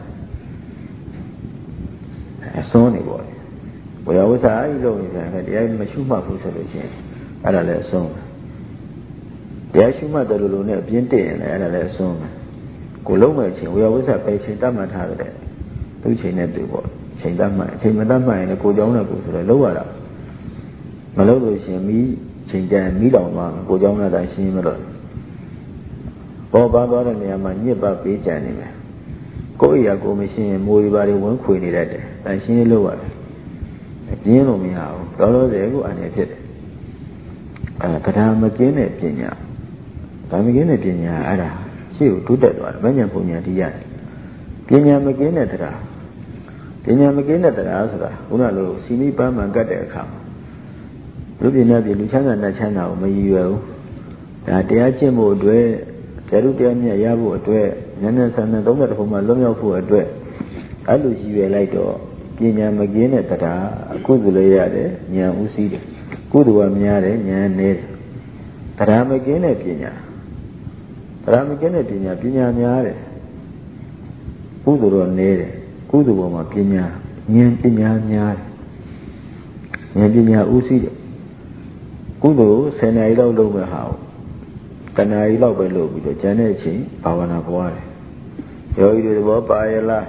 အစွန်းနေပေါ့ဘယ်ဝိသအဲ့လိုနေတယ်တရားမရှိမှတ်ဘူးဆိုလို့ရှိရင်အဲ့ဒါလည်းအစွန်းတရားရှိမှတ်တယ်လို့လို့နဲ့အပြင်းတက်ရင်လည်းအဲ့ဒါလည်းအစွန်းကိုလုံးမဲ့ချင်းဝေယဝိသပဲချိန်တတ်မှတ်ထားတဲ့သူ့ချိန်နဲ့သူပေါ့ချိန်တတ်မှတ်ချိန်မတတ်မှတ်ရင်လည်းကိုကြောင်းနဲ့ကိုဆိုတော့လုံးရတာမလုံးလို့ရှိရင်မိချိန်တန်မိတောင်သွားကိုကြောင်းနဲ့တိုင်ရှင်းမလို့ပေါ်ပါသွားတဲ့နေရာမှာညစ်ပတ်ပေးကြံနေမယ်ကိုယ့်အရာကိုမရှင်းရင်မိုးရီပါတွေဝန်းခွေနေတတ်တယ်တိုင်ရှင်းလေးလုပ်ရတယ်အပြင်းလို့မရဘူးတော်တော်စေကိုအနေဖြစ်တယ်အဲတရားမကင်းတဲ့ပညာဒါမကင်းတဲ့ပညာအဲ့ဒါရှေ့ကိုတိုးတက်သွားတယ်မဉ္ဇဉ်ပုံညာတရားပညာမကင်းတဲ့တရားပညာမကင်းတဲ့တရားဆိုတာခုနလိုစီမိပန်းမှန်ကတ်တဲ့အခါလူပညာပြည်လူချမ်းသာနဲ့ချမ်းသာကိုမရည်ရွယ်ဘူးဒါတရားကျင့်ဖို့အတွက်တရားဥတရားမြတ်ရဖို့အတွက်ဉာဏ်နဲ့ဆန္ဒသုံးတဲ့ဘုံမှာလွတ်မြောက်ဖို့အတွက်အဲ့လိုရည်ရွယ်လိုက်တော့ပညာမကင်းတဲ့တရားအခုသိလို့ရတယ်ဉာဏ်ဥစည်းတယ်ကုသိုလ်ကများတယ်ဉာဏ်နည်းတယ်တရားမကင်းတဲ့ပညာတရားမကင်းတဲ့ပညာပညာများတယ်ကုသိုလ်တော့နည်းတယ်ကုသိုလ်ပေါ်မှာပညာဉာဏ်ပညာများတယ်ဉာဏ်ပညာဥစည်းတယ်ကုသိုလ်ဆယ်နာရီလောက်လုပ်မဲ့ဟာတဏှာကြီးလောက်ပဲလုပ်ပြီးတော့ကျန်တဲ့အချိန်ဘာဝနာပွားတယ်ယောဂီတွေဘောပါရလား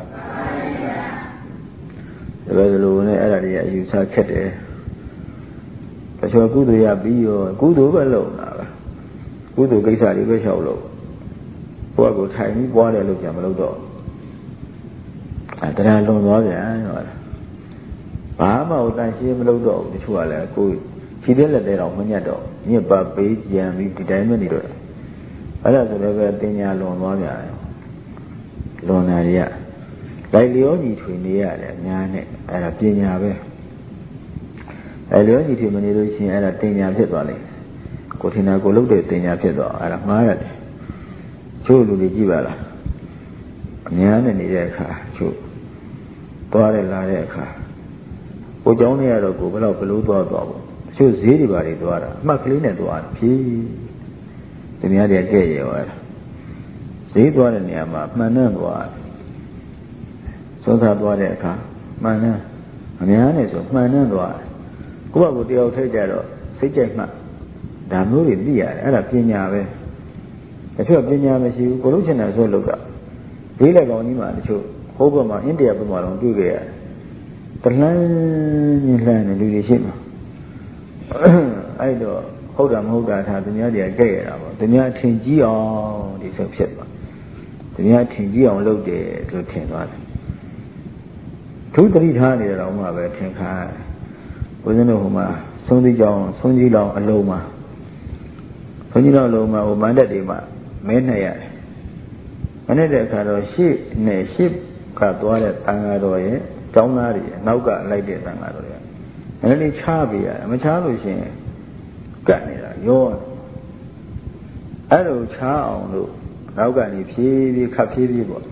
ဒါပဲလို့နဲ့အဲ့ဒါတွေအယူဆခက်တယ်တချို့ကုသိုလ်ရပြီးရောကုသိုလ်ပဲလုပ်တာပဲကုသိုလ်ကိစ္စတွေပဲလျှောက်လို့ဘုရားကိုထိုင်ပြီးပွားတယ်လို့ကြာမလုပ်တော့အဲတရားလွန်သွားပြန်ဟုတ်လားဘာမှဟိုတန်ရှင်းမလုပ်တော့ဘူးတချို့ကလည်းကိုယ်ခြေတဲ့လက်တဲ့တော့မညတ်တော့ညစ်ပါပေးကြံပြီးဒီတိုင်းမနေတော့အဲ့ဒါဆိုလည်းပဲတင်ညာလွန်သွားကြတယ်လွန်တာတွေကလိုက်လျောညီထွေနေရတယ်အများနဲ့အဲ့ဒါပညာပဲအဲ့လျောညီထွေမနေလို့ရှိရင်အဲ့ဒါတင်ညာဖြစ်သွားလိမ့်ကိုထင်တာကိုလုပ်တဲ့တင်ညာဖြစ်သွားအဲ့ဒါမှားရတယ်ချို့လူတွေကြည့်ပါလားအများနဲ့နေတဲ့အခါချို့သွားတယ်လာတဲ့အခါကိုเจ้าနဲ့ရတော့ကိုဘယ်တော့ဘလို့သွားသွားပေါ့ချို့ဈေးတွေပါတွေသွားတာအမှတ်ကလေးနဲ့သွားတယ်ဖြည်းဒီများတွေကကြဲ့ရောအဲ့ဒါဈေးသွားတဲ့နေရာမှာမှန်နှံ့သွားစောစားသွားတဲ့အခါမှန်နှံ့အများနဲ့ဆိုမှန်နှံ့သွားကိုယ့်ဘက်ကိုတယောက်ထိတ်ကြတော့စိတ်ကြိုက်မှဒါမျိုးတွေသိရတယ်အဲ့ဒါပညာပဲတချို့ပညာမရှိဘူးကိုလို့ချင်တယ်ဆိုလို့ကဈေးလက်ကောင်ကြီးမှာတချို့ဟိုးဘက်မှာအိန္ဒိယဘက်မှာတော့တွေ့ကြရတယ်တလှမ်းညလှမ်းတဲ့လူတွေရှိမှာအဲ့တော့ဟုတ်တာမဟုတ်တာထားသူများတွေကကြိုက်ရတာပေါ့သူများထင်ကြီးအောင်ဒီဆိုဖြစ်သွားသူများထင်ကြီးအောင်လုပ်တယ်လို့ထင်သွားတယ်သူတတိထားနေတော့မှပဲထင်ခါဘုရားတို့ဟိုမှာဆုံးသီးကြောင်ဆုံးကြီးလောင်အလုံးမှာဆုံးကြီးလောင်အလုံးမှာဟိုမန္တတွေမှာမဲနဲ့ရတယ်မနဲ့တဲ့အခါတော့ရှေ့နဲ့ရှေ့ကသွားတဲ့တန်ဃာတော်ရဲ့ကျောင်းသားတွေနောက်ကလိုက်တဲ့တန်ဃာတော်ရဲ့အဲ့ဒီချားပြရတယ်မချားလို့ရှိရင်ကတ်နေတာရောအဲ့လိုချားအောင်လို့နောက်ကနေဖြည်းဖြည်းခပ်ဖြည်းဖြည်းပေါ့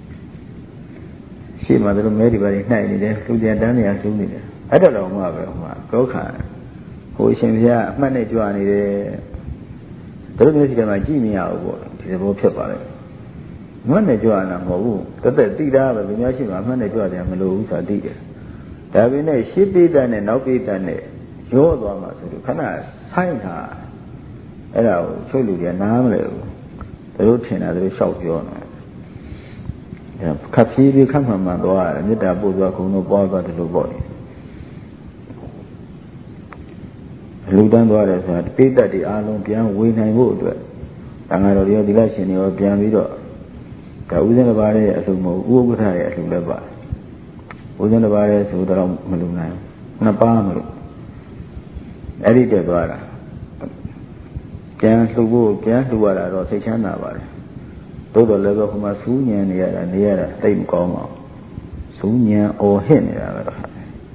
ရှေ့မှာတို့မဲဒီပါတွေနှိုက်နေတယ်လူပြန်တန်းနေရကျူးနေတယ်အဲ့တော့တော့မှပဲဟိုမှာကောခါဟိုရှင်ဘုရားအမှတ်နဲ့ကြွနေတယ်တို့မျိုးစီကမှကြည့်မရဘူးပေါ့ဒီသဘောဖြစ်ပါလေအမှတ်နဲ့ကြွတာမဟုတ်ဘူးတက်တက်တိတာပဲလူများရှိမှအမှတ်နဲ့ကြွတယ်မလို့ဘူးဆိုတာသိတယ်ဒါပေမဲ့ရှေ့ပိဋကနဲ့နောက်ပိဋကနဲ့ရောသွားမှဆိုလို့ခဏဆိုင်တာအဲ့ဒါကိုချုပ်လူတွေကနားမလဲဘူးတို့ထင်တာတို့ရှောက်ပြောနေတယ်ခပ်ဖြည်းဖြည်းခပ်မှန်မှန်သွားတယ်မေတ္တာပို့သွားခုံတော့ပွားသွားတယ်လို့ပေါ့လေလူတန်းသွားတယ်ဆိုတာပိဋကတွေအားလုံးပြန်ဝေနိုင်ဖို့အတွက်တန်ဃာတော်တွေရောဒီလရှင်တွေရောပြန်ပြီးတော့ဒါဥစဉ်တစ်ပါးရဲ့အဆုံးမဟုတ်ဥပ္ပခရဲ့အဆုံးလည်းပါဥစဉ်တစ်ပါးရဲ့ဆိုတော့မလုံနိုင်နှစ်ပါးမလို့အဲ့ဒီတက်သွားတာကျန်လှုပ်ဖို့ကျန်လှုပ်ရတာတော့စိတ်ချမ်းသာပါတယ်သို့တော်လည်းပဲဟိုမှာစူးညံနေရတာနေရတာသိမကောင်းပါဘူးစူးညံအော်ဟစ်နေတာပဲတော့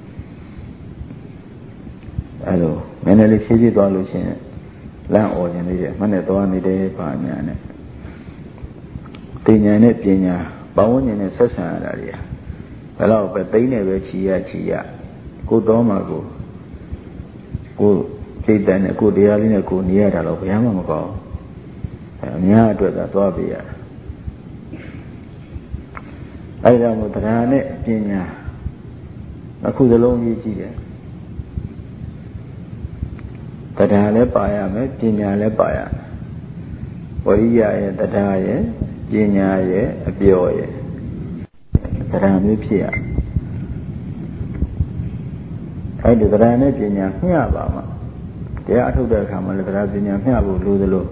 အဲ့လိုနည်းနည်းလေးဖြည်းဖြည်းသွားလို့ရှိရင်လမ်းအော်ခြင်းလေးတွေမှနဲ့သွားနေတဲ့ပါညာနဲ့တင်ညာနဲ့ပညာပေါင်းဝန်းကျင်နဲ့ဆက်ဆံရတာတွေဘယ်တော့ပဲသိနေပဲချီရချီရကိုတော်မှာကိုကိုစိတ်တန်နဲ့ကိုတရားလေးနဲ့ကိုနေရတာတော့ဘယ်မှမကောင်းအများအတွက်သာသွားပြရအဲ့ဒါမို့တရားနဲ့ပညာအခုစလုံးကြီးကြည့်တယ်တရားလည်းပါရမယ်ပညာလည်းပါရမယ်ဝိရိယရဲ့တရားရဲ့ပညာရဲ့အပြောရဲ့တရားမျိုးဖြစ်ရအဲ့ဒီတရားနဲ့ပညာမျှပါမှာတရားအထုတ်တဲ့အခါမှာလည်းတရားပညာမျှဖို့လိုသလို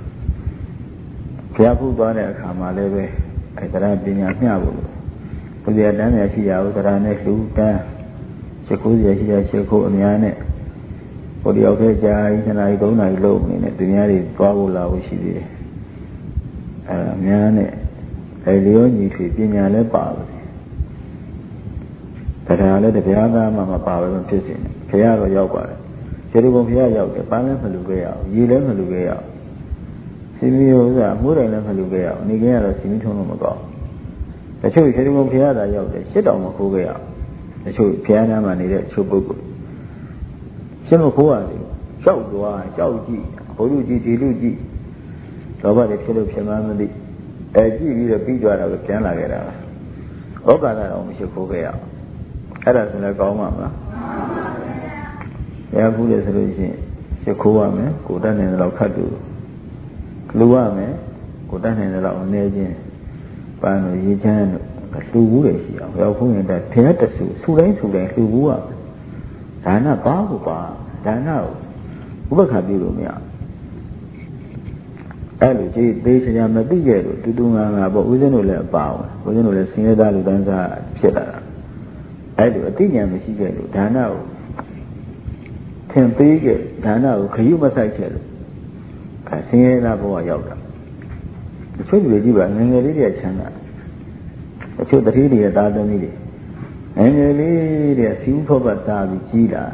ဘုရားဖူးသွားတဲ့အခါမှာလည်းပဲအဲတရားပညာမျှဖို့ဘုရားတန်းရရှိရအောင်တရားနဲ့လူတန်းရှစ်ခိုးရရှိရရှစ်ခိုးအများနဲ့ဟိုတယောက်တည်းကြာရင်နှစ်နာရီသုံးနာရီလုံးနေနဲ့သူများတွေသွားဖို့လာဖို့ရှိသေးတယ်အဲအများနဲ့အဲလျောညီထွေပညာလည်းပါဘူးတရားလည်းတရားသားမှမပါဘဲမဖြစ်စေနဲ့ဘုရားတော့ရောက်ပါတယ်ကျေတုံဘုရားရောက်တယ်ပန်းလည်းမလူခဲ့ရအောင်ရေလည်းမလူခဲ့ရအောင်စီမီဥစ္စာမိုးတိုင်လည်းမလူခဲ့ရအောင်နေခင်ကတော့စီမီထုံးလို့မကောင်းတချို့ကျေတုံဘုရားသာရောက်တယ်ရှစ်တောင်မခိုးခဲ့ရအောင်တချို့ဘုရားနာမှာနေတဲ့ချို့ပုဂ္ဂိုလ်ရှင်းမခိုးရတယ်ကြောက်သွားကြောက်ကြည့်ဘုလူကြည့်ဒီလူကြည့်လောဘတွေဖြစ်လို့ဖြစ်မှန်းမသိအဲကြည့်ပြီးတော့ပြီးကြတာကိုပြန်လာခဲ့တာဩကာသတော့မရှိခိုးခဲ့ရအောင်အဲ့ဒါဆိုလည်းကောင်းမှာမလားဘုရားကူးတယ်ဆိုလို့ရှိရင်ရှစ်ခိုးရမယ်ကိုတတ်နိုင်တဲ့လောက်ခတ်တူလူရမယ်ကိုတတ်နိုင်တဲ့လောက်အနေချင်းပန်းလို့ရေချမ်းလို့လူဘူးတွေရှိအောင်ဘုရားဖုန်းရင်တည်းဖျက်တဆူဆူတိုင်းဆူတိုင်းလူဘူးရဒါနပါဘူးပါဒါနကိုဥပ္ပခါပြုလို့မရအဲ့လိုကြည့်သေးချာမသိခဲ့လို့တူတူငါငါပေါ့ဦးဇင်းတို့လည်းအပါဝင်ဦးဇင်းတို့လည်းဆင်းရဲသားလူတန်းစားဖြစ်လာတာအဲ့လိုအသိဉာဏ်မရှိခဲ့လို့ဒါနကိုသင်ပေးခဲ့ဒါနကိုခရုမဆိုင်ခဲ့လို့အဲဆင်းရဲသားဘဝရောက်တာတချို့လူတွေကြည့်ပါငယ်ငယ်လေးတွေကချမ်းသာတချို့တတိတွေရဲ့သားသမီးတွေငယ်ငယ်လေးတွေကစီးဥဖောပတ်သားပြီးကြီးလာ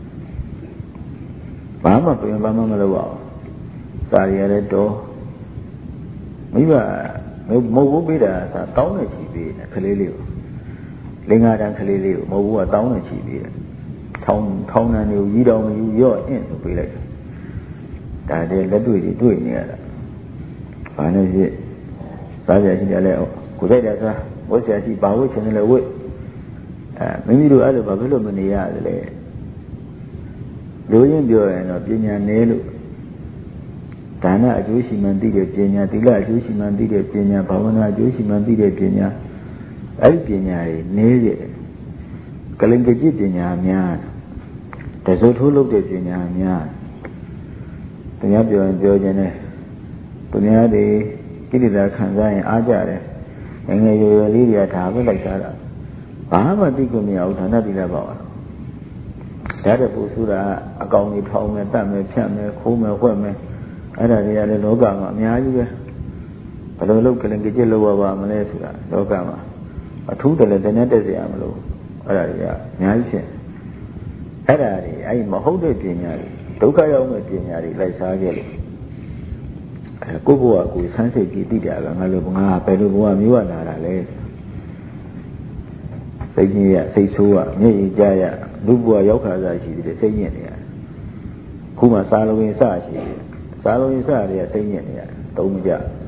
ဘာမှပြင်ဘာမှမလုပ်အောင်စာရရတဲ့တော့မိဘမဟုတ်ဘူးပေးတာကတောင်းနေချီပေးတယ်ခလေးလေးကိုလင်္ကာတန်ကလေးလေးကိုမဟုတ်ဘူးကတောင်းနေချီပေးတယ်ထောင်းထောင်းနံတွေကိုကြီးတော်မယူရော့အင်းဆိုပေးလိုက်ဒါတည်းလက်တွေ့တွေတွေ့နေရတာဘာလို့ဖြစ်စားကြရှိတယ်လဲကိုကြိုက်တယ်စားဝတ်ဆရာရှိဘာဝတ်ချင်တယ်လဲဝတ်အဲမိမိတို့အဲ့လိုဘာဖြစ်လို့မနေရသလဲလူရင်းပြောရင်တော့ပညာနည်းလို့ဒါနအကျိုးရှိမှန်သိတဲ့ပညာသီလအကျိုးရှိမှန်သိတဲ့ပညာဘာဝနာအကျိုးရှိမှန်သိတဲ့ပညာအဲ့ဒီပညာတွေနည်းရဲ့ကလင်ကကြည့်ပညာများတစိုးထိုးလုပ်တဲ့ပညာများတရားပြောရင်ပြောခြင်းနဲ့သူများတွေကိလေသာခံစားရင်အားကြတယ်ငယ်ငယ်ရွယ်ရွယ်လေးတွေကဒါပဲလိုက်စားတာဘာမှသိခွင့်မရဘူးဒါနသီလပါပါဒါတဲ့ပူဆိုးတာအကောင်ကြီးထောင်းမယ်တတ်မယ်ဖြတ်မယ်ခိုးမယ်ဝှက်မယ်အဲ့ဒါတွေကလည်းလောကမှာအများကြီးပဲဘယ်လိုလုပ်ကလင်ကြည့်လို့ရပါမလဲဆိုတာလောကမှာအထူးတယ်လည်းတနေ့တက်เสียမလို့အဲ့ဒါတွေကအများကြီးဖြစ်အဲ့ဒါတွေအဲ့ဒီမဟုတ်တဲ့ပညာတွေဒုက္ခရောက်မဲ့ပညာတွေလိုက်စားခဲ့လို့အဲကိုယ့်ဘဝကိုဆန်းစစ်ကြည့်သိတာကငါလိုငါဘယ်လိုဘဝမျိုးရလာတာလဲစိတ်ကြီးရစိတ်ဆိုးရမျက်ရည်ကြရလူဘဝရောက်ခါစားရှိတယ်စိတ်ညစ်နေရခုမှစားလုံးရင်စရှိတယ်စားလုံးရင်စတွေကစိတ်ညစ်နေရတုံးမကြ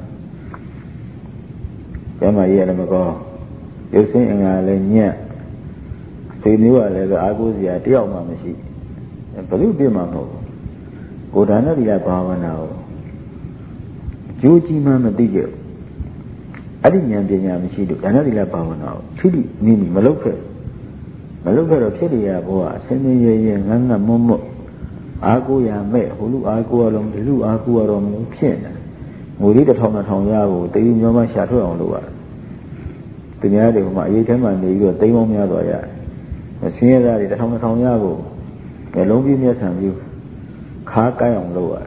ကျမကြီးရတယ်မကောရုပ်ဆင်းအင်္ဂါလည်းညက်ဒီမျိုးကလည်းအာကိုစရာတယောက်မှမရှိဘယ်လိုပြမှာမဟုတ်ဘူးကိုယ်ဒါနတိယဘာဝနာကိုကြိုးကြီးမှမသိကြဘူးအဲ့ဒီဉာဏ်ပညာမရှိလို့ဒါနတိယဘာဝနာကိုထိထိမိမိမလုပ်ခဲ့မလုပ်ခဲ့တော့ဖြစ်ရဘောကအစင်းစင်းရဲရဲငန်းငန်းမွတ်မွတ်အာကိုရမဲ့ဟိုလူအာကိုရတော့ဒီလူအာကိုရတော့မဖြစ်နေငငွေလေးတစ်ထောင်တစ်ထောင်ရဖို့တည်ယူမျိုးမှရှာထွက်အောင်လုပ်ရတယ်သူများတွေကမှအရေးထဲမှာနေပြီးတော့တိမ်ပေါင်းများသွားရတယ်ဆင်းရဲသားတွေတစ်ထောင်တစ်ထောင်ရဖို့မျိုးလုံးပြည့်မျက်ဆံပြူခါကိုင်းအောင်လုပ်ရတယ်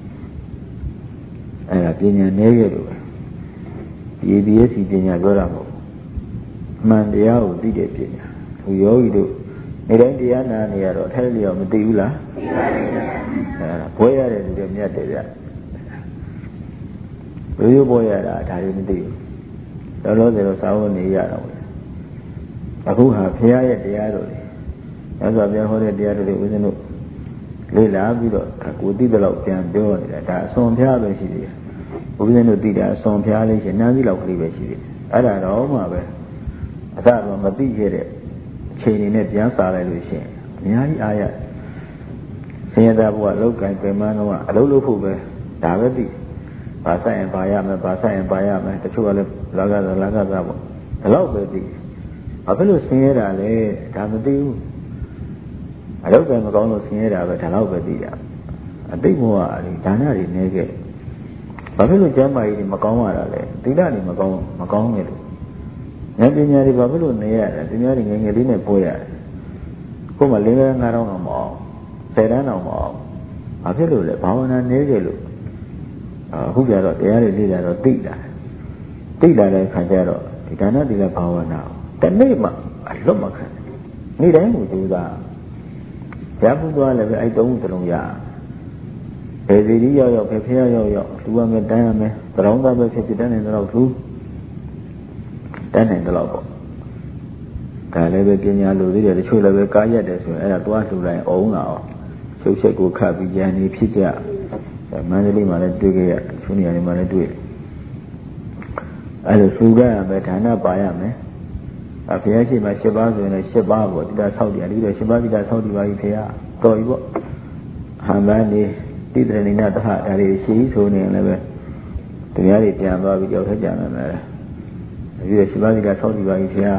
အဲ့ဒါပညာနည်းခဲ့လို့ဒီ บี เอส စီ ပညာပြောတာမဟုတ်အမှန်တရားကိုသိတဲ့ပညာသူယောဂီတို့နေတိုင်းတရားနာနေရတော့ထဲလျော်မသိဘူးလားသိပါဘူးအဲ့ဒါဘွဲရတယ်လူတွေမြတ်တယ်ဗျရိုးရိုးဘွဲရတာဒါတွေမသိဘူးလောလောဆယ်တော့စာဝန်နေရတော့အခုဟာဘုရားရဲ့တရားတော်တွေမြတ်စွာဘုရားဟောတဲ့တရားတော်တွေဦးဇင်းတို့လေ့လာပြီးတော့ကိုသိတဲ့လောက်ပြန်ပြောနေတာဒါအစွန်ဖျားပဲရှိသေးတယ်ဦးဇင်းတို့သိတာအစွန်ဖျားလေးရှင်နားစီလောက်ကလေးပဲရှိသေးတယ်အဲ့ဒါတော့မှပဲအစတော့မသိခဲ့တဲ့အချိန်တွေနဲ့ပြန်စားလိုက်လို့ရှိရင်အများကြီးအားရဆင်းရဲသားဘုရားလောက်ကင်ပင်မတော့အလုပ်လုပ်ဖို့ပဲဒါပဲသိဘာဆိုင်ရင်ဘာရမယ်ဘာဆိုင်ရင်ဘာရမယ်တချို့ကလည်းလာကစားလာကစားပေါ့ဒီလောက်ပဲသိဘာဖြစ်လို့ဆင်းရဲတာလဲဒါမသိဘူးအလောက်ကမကောင်းလို့ဆင်းရဲတာပဲဒါတော့ပဲသိတာအတိတ်ဘဝအရင်ဒါနတွေနေခဲ့ဘာဖြစ်လို့ကျမ်းမာရေးတွေမကောင်းရတာလဲသီလတွေမကောင်းမကောင်းနေလို့ဉာဏ်ပညာတွေဘာဖြစ်လို့နေရတာပညာတွေငယ်ငယ်လေးနဲ့ပို့ရတယ်ကိုယ်မှလေးလေးငါးတောင်းတော့မအောင်ဆယ်တန်းတော့မအောင်ဘာဖြစ်လို့လဲဘာဝနာနေခဲ့လို့အခုကြတော့တရားတွေလေ့လာတော့သိလာသိလာတဲ့ခါကျတော့ဒီဒါနသီလဘာဝနာတနေ့မှအလွတ်မခံနေ့တိုင်းကိုကြိုးစားရဖို့သွားလည်းပဲအဲ့သုံးခုလုံးရဘယ်စီကြီးရောက်ရောက်ပဲဖျားရောက်ရောက်လူရမယ်တန်းရမယ်သရောင်းသားပဲဖြစ်ဖြစ်တန်းနေတော့သူတန်းနေတော့ပေါ့ဒါလည်းပဲပညာလိုသေးတယ်တချို့လည်းပဲကားရက်တယ်ဆိုရင်အဲ့ဒါသွားလှူလိုက်အောင်လာအောင်ချုပ်ချက်ကိုခတ်ပြီးဉာဏ်နေဖြစ်ကြမန္တလေးမှာလည်းတွေ့ခဲ့ရသူနေရာတွေမှာလည်းတွေ့အဲ့လိုလှူကြရမယ်ဒါနပါရမယ်အဖေရှိမှ၈ပါးဆိုရင်လည်း၈ပါးပေါ့တိတာဆောက်တယ်ဒီလို၈ပါးတိတာဆောက်ဒီပါပြီဖေဟာတော်ပြီပေါ့ဟန်ပန်းနေတိတရဏိနတဟဒါတွေရှိဆိုနေရင်လည်းပဲသူများတွေပြန်သွားပြီးကြောက်ထကြမယ်မယ်ဒီလို၈ပါးတိတာဆောက်ဒီပါပြီဖေဟာ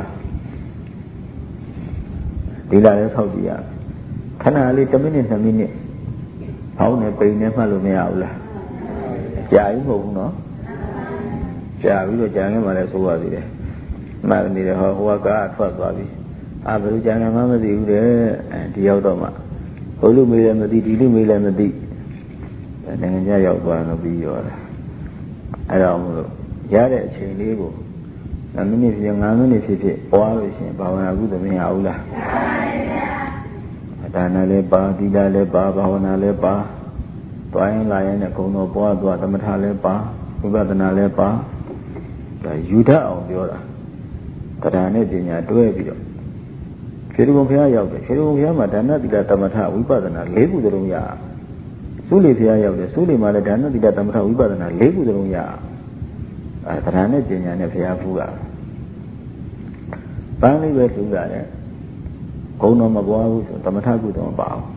ဒီလာလည်းဆောက်ကြည့်ရခဏလေးတစ်မိနစ်နှစ်မိနစ်ဟောင်းနေပိန်နေမှတ်လို့မရဘူးလားကြာပြီမဟုတ်ဘူးနော်ကြာပြီးတော့ကြာနေမှလည်းဆိုးရသေးတယ်မှတ်နေတယ်ဟောဟိုကကားထွက်သွားပြီအာဘယ်လိုကြာနေမှမသိဘူးတဲ့အဲဒီရောက်တော့မှဟိုလူမေးလည်းမသိဒီလူမေးလည်းမသိနိုင်ငံခြားရောက်သွားတော့ပြီးရောတာအဲ့တော့မလို့ရတဲ့အချိန်လေးကိုမိနစ်ပြ၅မိနစ်ဖြစ်ဖြစ်ပွားလို့ရှိရင်ဘာဝနာကုသမင်ရဘူးလားဒါနလည်းပါသီလလည်းပါဘာဝနာလည်းပါတွိုင်းလာရင်လည်းဂုဏ်တော်ပွားသွားသမထလည်းပါဝိပဿနာလည်းပါဒါယူတတ်အောင်ပြောတာတရားနဲ့ပညာတွဲပြီးတော့ခြေတော်ဘုရားရောက်တယ်ခြေတော်ဘုရားမှာဒါနသီလသမထဝိပဿနာ၄ခုသလုံးရသုလိဘုရားရောက်တယ်သုလိမှာလည်းဒါနသီလသမထဝိပဿနာ၄ခုသလုံးရအဲတရားနဲ့ပညာနဲ့ဘုရားဖူးတာပန်းလေးပဲထူတာတဲ့ဂုဏ်တော်မပွားဘူးဆိုသမထကုသိုလ်မပါဘူး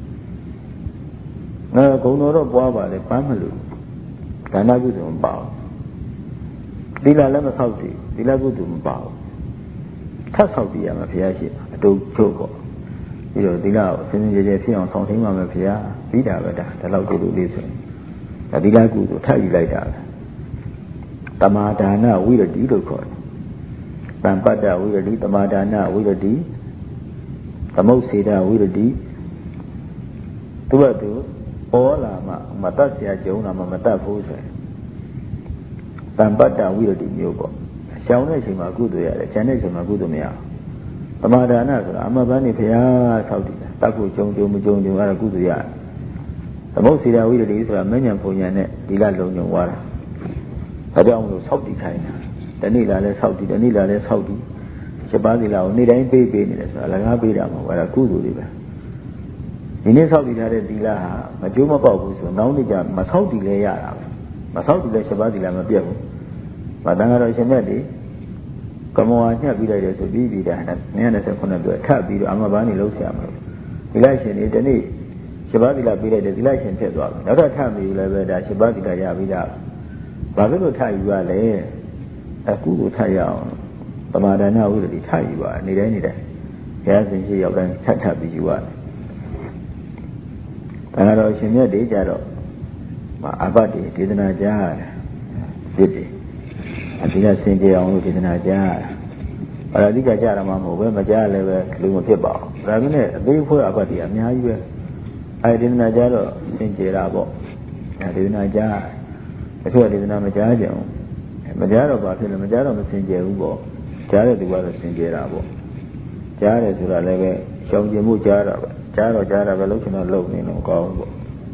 အဲဂုဏ်တော်တော့ပွားပါလေပန်းမလို့ဒါနကုသိုလ်မပါဘူးသီလလည်းမဆောက်တည်သီလကုသိုလ်မပါဘူးထပ်ဆောက်တည်ရမှာဘုရားရှိအတူချုပ်ပေါ့ပြီးတော့သီလကိုအစဉ်စဉ်ကြဲကြဲဖြစ်အောင်ဆောင်သိမ်းပါမယ်ဘုရားပြီးတာပဲဒါဒါလောက်တူတူလေးဆိုရင်ဒါသီလကုသိုလ်ထပ်ယူလိုက်တာပဲတမာဒါနဝိရတိလို့ခေါ်တယ်တံပတ္တဝိရတိတမာဒါနဝိရတိသမုတ်စေတဝိရတိသူကသူပေါ်လာမှမတတ်เสียကြုံလာမှမတတ်ဘူးဆိုရင်တံပတ္တဝိရတိမျိုးပေါ့ရှောင်းတဲ့အချိန်မှာကုသိုလ်ရတယ်ကျန်တဲ့အချိန်မှာကုသိုလ်မရဘူးသမာဒါနဆိုတာအမဘန်းနေဘုရားဆောက်တည်တာတတ်ဖို့ကြုံကြုံမကြုံကြုံအဲ့ဒါကုသိုလ်ရတယ်သမုတ်စေတဝိရတိဆိုတာမဉ္ဇဉ်ပုံညာနဲ့ဒီလလုံညုံသွားတာဒါကြောင့်မလို့ဆောက်တည်ခိုင်းတာတနေ့လာလဲဆောက်တည်တနေ့လာလဲဆောက်တည်ချက်ပါးစီလာကိုနေ့တိုင်းပေးပေးနေတယ်ဆိုတာလည်းငါပေးတာမဟုတ်ဘူးအဲ့ဒါကုသိုလ်တွေပဲဒီနေ့ဆောက်တည်ထားတဲ့သီလဟာမကျိုးမပေါက်ဘူးဆိုနောက်နေ့ကျမဆောက်တည်လဲရတာပဲမဆောက်တည်လဲချက်ပါးစီလာမပြတ်ဘူးမတန်ကတော့ရှင်မြတ်ဒီကမောဟာညှပ်ပြီးလိုက်တယ်ဆိုပြီးပြီးတာနဲ့နည်းနည်းဆက်ခုနှစ်ပြထပ်ပြီးတော့အမဘာနေလုံးဆရာမလို့ဒီလိုက်ရှင်ဒီတနေ့ချက်ပါးစီလာပြီးလိုက်တယ်ဒီလိုက်ရှင်ဖြစ်သွားပြီနောက်ထပ်ထပ်ပြီးလည်းပဲဒါချက်ပါးစီလာရပြီးတာဘာဖြစ်လို့ထပ်ယူရလဲအခုကိုထပ်ရအောင်သမာဒါနဝိရတိထပ်ယူပါနေတိုင်းနေတိုင်းဘုရားရှင်ရှိရောက်တိုင်းထပ်ထပ်ပြီးယူရတယ်ဒါကတော့ရှင်မြတ်ဒီကြတော့အဘတ်ဒီဒေသနာကြားရတယ်ဖြစ်တယ်ဒီကစင်ကြအောင်လို့ဒေသနာကြားအဲ့ဒါအဓိကကြားရမှာမဟုတ်ပဲမကြားလည်းပဲလူမဖြစ်ပါဘူးဒါပေမဲ့အသေးဖွဲအပတ်တွေအများကြီးပဲအဲ့ဒေသနာကြားတော့စင်ကြတာပေါ့အဲ့ဒေသနာကြားတချို့ဒေသနာမကြားကြအောင်မကြားတော့ဘာဖြစ်လဲမကြားတော့မစင်ကြဘူးပေါ့ကြားတဲ့သူကတော့စင်ကြတာပေါ့ကြားတယ်ဆိုတာလည်းပဲရှောင်ကျင်မှုကြားတာပဲကြားတော့ကြားတာပဲလို့ကျွန်တော်လုပ်နေတော့ကောင်းပေါ့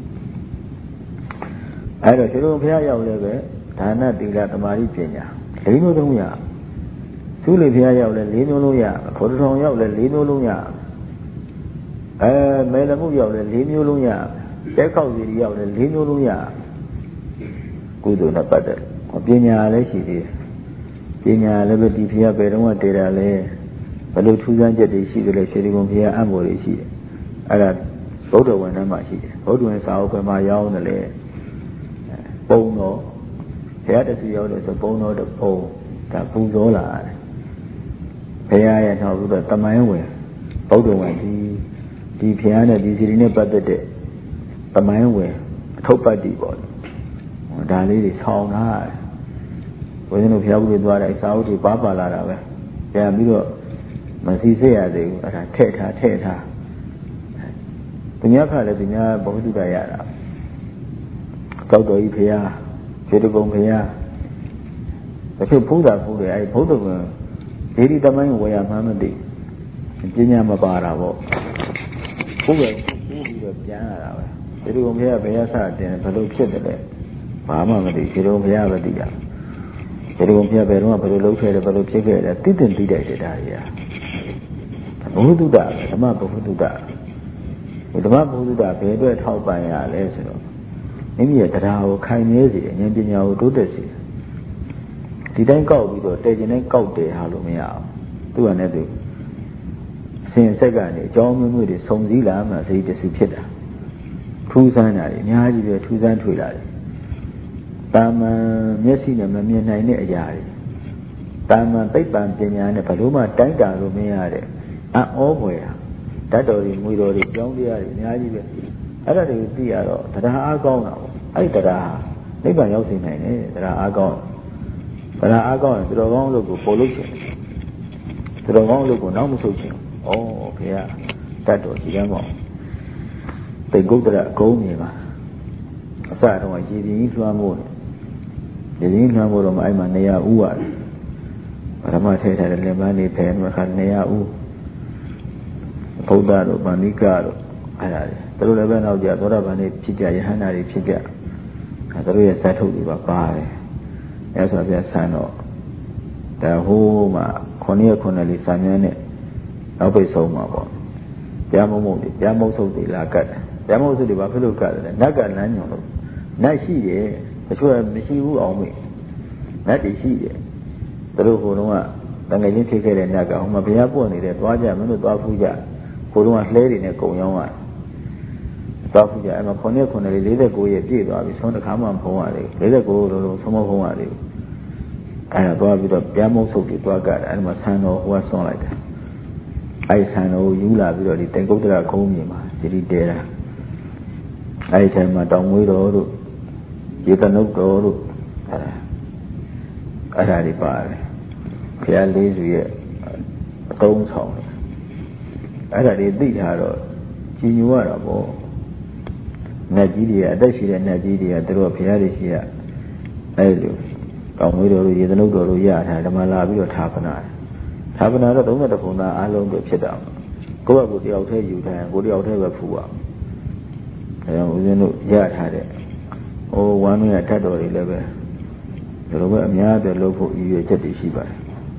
အဲ့တော့ရှင်တို့ဘုရားရောက်လည်းပဲဒါနသီလသမာဓိပညာလေးမျိုးသုံးရသူ့လေဘုရားရောက်လည်းလေးမျိုးလုံးရဘုရားတော်ရောက်လည်းလေးမျိုးလုံးရအဲမဲလမှုရောက်လည်းလေးမျိုးလုံးရတဲခောက်စီရောက်လည်းလေးမျိုးလုံးရကုသိုလ်နဲ့ပတ်သက်ပညာလည်းရှိသေးတယ်ပညာလည်းပဲဒီဘုရားဘယ်တော့မှတည်တာလဲဘယ်လိုထူးဆန်းချက်တွေရှိသလဲရှင်ဒီကုံဘုရားအံ့ဘော်တွေရှိတယ်အဲ့ဒါဗုဒ္ဓဝန္တမှာရှိတယ်ဗုဒ္ဓဝင်စာအုပ်ဘယ်မှာရောက်နေလဲပုံတော်ဘုရားတဆူရောက်တယ်ဆိုပုံတော်တပုံဒါပူဇော်လာတယ်ဘုရားရဲ့နောက်ပြီးတော့တမိုင်းဝင်ဗုဒ္ဓဝင်ဒီဒီဘုရားနဲ့ဒီစီရီနဲ့ပတ်သက်တဲ့တမိုင်းဝင်အထုပ်ပတ်တိပေါ့ဒါလေးတွေဆောင်းလာတယ်ဘုရားတို့ဘုရားကုသိုလ်သွားတဲ့စာအုပ်တွေပါပါလာတာပဲပြန်ပြီးတော့မစီစစ်ရသေးဘူးအဲ့ဒါထည့်ထားထည့်ထားသူများခါလည်းသူများဘုဒ္ဓတရတာကောက်တော်ကြီးဘုရားခြေတကုံဘုရားတချို့ဘုရားဘုရားအဲ့ဘုဒ္ဓကဒေဒီတမိုင်းဝေယမှန်းမသိပညာမပါတာပေါ့ဘုရားပြီးပြီးတော့ပြန်လာတာပဲခြေတကုံဘုရားဘယ်ရစတင်ဘယ်လိုဖြစ်တယ်လဲဘာမှမသိခြေတကုံဘုရားပဲသိတာခြေတကုံဘုရားဘယ်တော့မှဘယ်လိုလုပ်ခဲ့တယ်ဘယ်လိုဖြစ်ခဲ့တယ်သိတင်သိတိုက်တယ်ဒါကြီးဘုဒ္ဓတာဓမ္မဘုဒ္ဓတာဓမ္မဘုဒ္ဓတာဘယ်အတွက်ထောက်ပံ့ရလဲဆိုတော့မိမိရဲ့တရားကိုခိုင်မြဲစေဉာဏ်ပညာကိုတိုးတက်စေဒီတိုင်းကောက်ပြီးတော့တည်ကျင်တိုင်းကောက်တယ်ဟာလို့မရအောင်သူကလည်းသူအစဉ်အဆက်ကနေအကြောင်းမျိုးမျိုးတွေစုံစည်းလာမှစိတ်တဆူဖြစ်တာထူးဆန်းတာတွေအများကြီးပဲထူးဆန်းထွေလာတယ်တာမန်မျက်စိနဲ့မမြင်နိုင်တဲ့အရာတွေတာမန်သိပ္ပံပညာနဲ့ဘယ်လို့မှတိုင်းတာလို့မရတဲ့အံ့ဩဖွယ်ဓာတ်တော်တွေငွေတော်တွေကြောင်းတရားတွေအများကြီးပဲအဲ့ဒါတွေကိုသိရတော့တရားအားကောင်းတာပေါ့အဲ့ဒီတရားနိဗ္ဗာန်ရောက်စေနိုင်တယ်တရားအားကောင်းတရားအားကောင်းရင်သူတော်ကောင်းလို့ကိုပို့လို့ရှိရင်သူတော်ကောင်းလို့ကိုနောက်မဆုတ်ချင်ဩဖေရဓာတ်တော်ရှိရမောတိတ်ကုတ်တရအကုန်းနေပါအစတော့ရည်ရည်လွှမ်းမိုးတယ်ရည်ရည်လွှမ်းမိုးတော့မှအဲ့မှာနေရာဥရတယ်ပရမထဲထားတဲ့လက်ပန်းလေးဖယ်မှာခါနေရာဥဘုဒ္ဓတို့ဗန္ဓိကတို့အဲ့ဒါတွေသူတို့လည်းပဲနောက်ကြသောတာပန်တွေဖြစ်ကြယဟန္တာတွေဖြစ်ကြအဲသူတို့ရဲ့ဇတ်ထုတ်တွေပါပါတယ်အဲဆိုပြဆန်တော့ဒါဟိုးမှာခုနှစ်ရက်ခုနှစ်လေးဆံမြန်းနဲ့နောက်ပိတ်ဆုံးမှာပေါ့ပြားမုံမုံတွေပြားမုံဆုပ်တွေလာကတ်တယ်ပြားမုံဆုပ်တွေဘာဖြစ်လို့ကတ်တယ်လဲနတ်ကလမ်းညွန်လို့နတ်ရှိတယ်တချို့ကမရှိဘူးအောင်မေ့နတ်တွေရှိတယ်သူတို့ဟိုတုန်းကတငယ်ချင်းဖြစ်ခဲ့တဲ့နတ်ကဟိုမှာဘုရားပွင့်နေတယ်သွားကြမင်းတို့သွားဖူးကြဟိုတုန်းကလှဲတွေနဲ့ကုံရောင်းရတယ်သွားဖူးကြအဲ့မှာခုနှစ်ခုနှစ်လေးလေးကိုရဲ့ပြည့်သွားပြီဆုံးတစ်ခါမှမဖုံးရသေးဘူးလေးကိုလိုလိုဆုံးမဖုံးရသေးဘူးအဲ့ဒါသွားပြီးတော့ပြားမုံဆုပ်တွေသွားကတ်အဲ့မှာဆန်တော်ဟိုကဆွန့်လိုက်တယ်အဲ့ဆန်တော်ကိုယူလာပြီးတော့ဒီတေကုတ်တရကုန်းမြေမှာဒီဒီတဲတာအဲ့ဒီချိန်မှာတောင်မွေးတော်တို့ရေတနုတ်တော်တို့အဲ့ဒါအဲ့ဒါတွေပါတယ်ဘုရားလေးစုရဲ့အသုံးဆောင်တယ်အဲ့ဒါတွေသိထားတော့ကြီးညိုရတာပေါ့နတ်ကြီးတွေကအသက်ရှိတဲ့နတ်ကြီးတွေကသူတို့ဘုရားတွေရှိရအဲ့လိုတောင်မွေးတော်တို့ရေတနုတ်တော်တို့ရထားဓမ္မလာပြီးတော့ဌာပနာဌာပနာတော့သုံးတဲ့ပုံသားအားလုံးတွေဖြစ်တာကိုယ့်ဘက်ကိုတယောက်တည်းယူထားရင်ကိုယ်တယောက်တည်းပဲဖူပါအဲဒါဦးဇင်းတို့ရထားတဲ့ဟိုဝမ်းမရထတ်တော်တွေလည်းပဲဒီလိုပဲအများအတွက်လုပ်ဖို့ရည်ရွယ်ချက်တွေရှိပါတယ်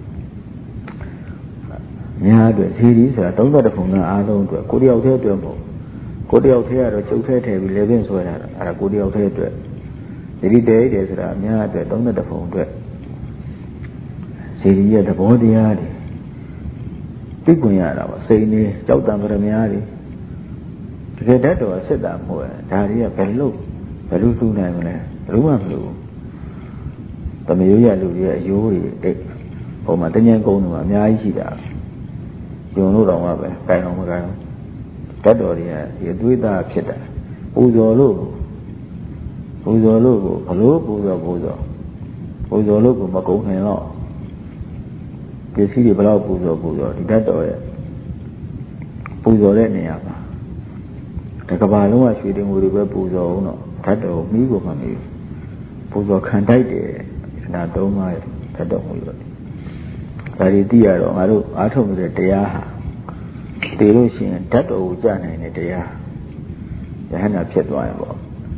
များအတွက်ဇီရီဆိုတာသုံးတဲ့ပုံသားအားလုံးအတွက်ကိုယ်တယောက်တည်းအတွက်မဟုတ်ကိုယ်တယောက်တည်းကတော့ချုပ်ထဲထည့်ပြီးလေပင်ဆွဲတာအဲ့ဒါကိုယ်တယောက်တည်းအတွက်ဇီရီတဲတယ်ဆိုတာအများအတွက်သုံးတဲ့ပုံအတွက်ဇီရီရဲ့သဘောတရားတွေသိကွင်ရတာပါစိတ်နေကြောက်တံပရမများတွေတကယ်တတ်တော်စစ်တာမဟုတ်ဒါတွေကဘယ်လို့ဘယ်လိုသူ့နိုင်မလဲဘယ်လိုမှမလို့တမရိုးရလူတွေရဲ့အယိုးတွေအဲ့ဟိုမှာတញ្ញံကုန်းတွေမှာအများကြီးရှိတာကျုံလို့တော့မှပဲကိုင်အောင်မကိုင်အောင်တတ်တော်တွေကဒီအသွေးသားဖြစ်တာပူဇော်လို့ပူဇော်လို့ဘလို့ပူဇော်ပူဇော်ပူဇော်လို့ကိုမကုန်နိုင်တော့ပစ္စည်းတွေဘယ်တော့ပူဇော်ပူဇော်ဒီတတ်တော်ရဲ့ပူဇော်တဲ့နေရာမှာတကဘာလုံးကရွှေတင်ငွေတွေပဲပူဇော်အောင်တော့တတ်တော်မိကိုမှမပြီးပူဇော်ခံတိုက်တယ်ခဏသုံးပါးတတ်တော်မူလို့ဒါဒီသိရတော့ငါတို့အားထုတ်နေတဲ့တရားဟာတည်လို့ရှိရင်တတ်တော်ကိုကြားနိုင်တဲ့တရားယဟနာဖြစ်သွားရင်ပေါ့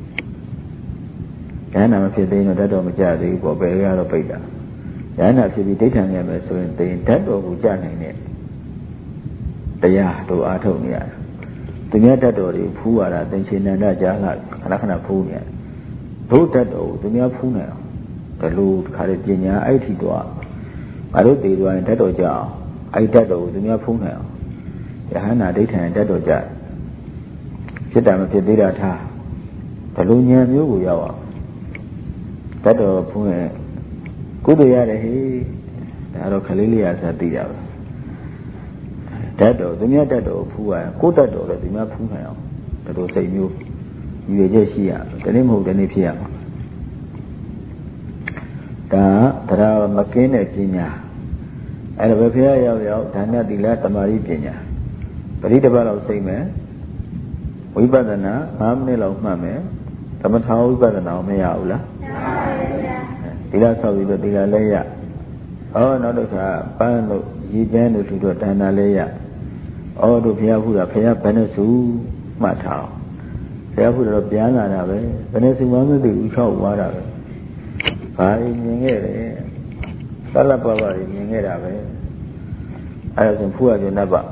ယဟနာမဖြစ်သေးရင်တော့တတ်တော်မကြသေးဘူးပေါ့ဘယ်ကတော့ပိတ်တာယဟနာဖြစ်ပြီးဒိဋ္ဌံရမယ်ဆိုရင်တင်တတ်တော်ကိုကြားနိုင်တဲ့တရားတို့အားထုတ်နေရတယ်သူများတတ်တော်တွေဖူးရတာသင်္ချေနန္ဒကြားလာခဏခဏဖူးနေတယ်တို့တတ်တော်ကိုသူများဖူးနေအောင်ဒီလိုခါတဲ့ပညာအဲ့ထီတော့ငါတို့တည်သွားရင်တတ်တော်ကြအောင်အဲ့တတ်တော်ကိုသူများဖူးနေအောင်ယဟနာဒိဋ္ဌံတတ်တော်ကြဖြစ်တာမဖြစ်သေးတာထားဘယ်လိုဉာဏ်မျိုးကိုရောက်အောင်တတ်တော်ဖူးရင်ကုသိုလ်ရတယ်ဟေးဒါတော့ခလေးလေးရစားသိရပါတတ်တော်သူများတတ်တော်ဖူးရရင်ကိုယ်တတ်တော်လည်းသူများဖူးနိုင်အောင်ဒါလိုစိတ်မျိုးရည်ရွယ်ချက်ရှိရတနေ့မဟုတ်တနေ့ဖြစ်ရမှာဒါတရားမကင်းတဲ့ပညာအဲ့ဒါပဲဖះရောက်ရောက်ဒါနသီလသမာဓိပညာပရိတပတ်လောက်စိတ်မယ်ဝိပဿနာ၅မိနစ်လောက်မှတ်မယ်သမထဝိပဿနာမရဘူးလားသီလဆောက်ပြီးတော့သီလလည်းရဩနောက်တစ်ခါပန်းလို့ရည်ကျန်းလို့ထူတော့ဒါနလည်းရဩတို့ဖះဖူးတာဖះဘယ်နဲ့စုမှတ်ထားဖះဖူးတော့ပြန်လာတာပဲဘယ်နဲ့စုမှမသိဘူး၆ွားတာပဲဘာမြင်ခဲ့တယ်သလပပတွေမြင်ခဲ့တာပဲအဲ့ဒါဆိုဖူးရကြနတ်ပါ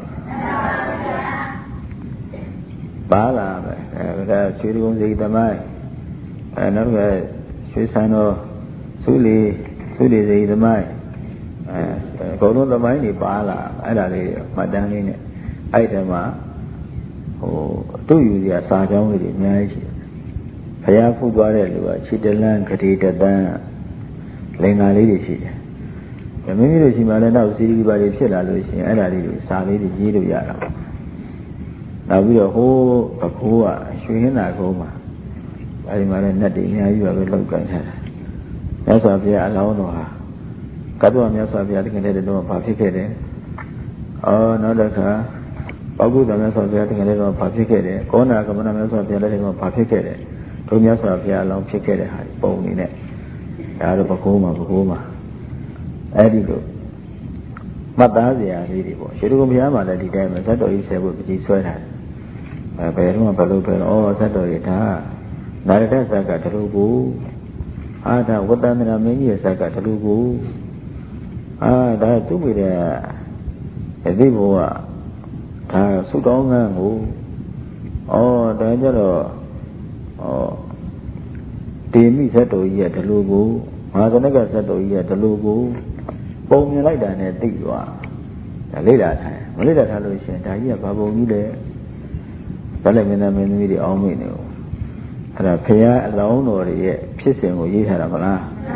ပါလာပဲအဲဒါရွှေကုန်းစိတ်သမိုင်းအဲနောက်ကရွှေဆန်းတော်သုလီသုလီစိတ်သမိုင်းအဲအကုန်လုံးသမိုင်းတွေပါလာအဲ့ဒါလေးမှတ်တမ်းလေးနဲ့အဲ့ဒီမှာဟိုအတူယူစရာစာကြောင်းလေးတွေအများကြီးရှိတယ်ဘုရားဖူးသွားတဲ့လူကခြေတလန်းဂတိတသန်းလင်္ကာလေးတွေရှိတယ်။မိမိတို့ရှိမှလည်းနောက်စီရီပါတွေဖြစ်လာလို့ရှိရင်အဲ့ဒါလေးတွေစာလေးတွေရေးလို့ရတာပေါ့။နောက်ပြီးတော့ဟိုးအခိုးကရွှေဟင်းသာကုန်းမှာအဲဒီမှာလည်းနတ်တွေအများကြီးပါပဲလောက်ကန်ထားတာ။မြတ်စွာဘုရားအလောင်းတော်ဟာကတ္တဝမြတ်စွာဘုရားတခင်တဲ့တော့ဘာဖြစ်ခဲ့တယ်။အော်နောက်တစ်ခါပောက္ကုတ္တမြတ်စွာဘုရားတခင်တဲ့တော့ဘာဖြစ်ခဲ့တယ်။ကောဏကမဏမြတ်စွာဘုရားလည်းတော့ဘာဖြစ်ခဲ့တယ်။တို့မြတ်စွာဘုရားအလောင်းဖြစ်ခဲ့တဲ့ဟာပုံနေနဲ့ဒါတော့ပကိုးမှာပကိုးမှာအဲ့ဒီလိုမှတ်သားစရာလေးတွေပေါ့ရွှေတုံဘုရားမှာလည်းဒီတိုင်းပဲဇတ်တော်ကြီးဆယ်ဖို့ပကြီးဆွဲထားတယ်အဲဘယ်တော့မှဘလို့ပဲဩဇတ်တော်ကြီးဒါနာရတဇတ်ကတလူကိုအာဒါဝတ္တန္တရာမင်းကြီးရဲ့ဇတ်ကတလူကိုအာဒါသူ့မိတဲ့အသိဘုရားဒါသုတောင်းငန်းကိုဩဒါကြတော့ဩတေမိဇတ်တော်ကြီးရဲ့ဒလူကိုမဟာကနကဇတ်တော်ကြီးရဲ့ဒလူကိုပုံမြင်လိုက်တာနဲ့သိသွားဒါလေ့လာထားမလေ့လာထားလို့ရှိရင်ဒါကြီးကဘာပုံကြီးလဲဗလက်မင်းသားမင်းသမီးတွေအောင်းမိနေဘူးအဲ့ဒါဖရာအလောင်းတော်တွေရဲ့ဖြစ်စဉ်ကိုရေးထားတာမလား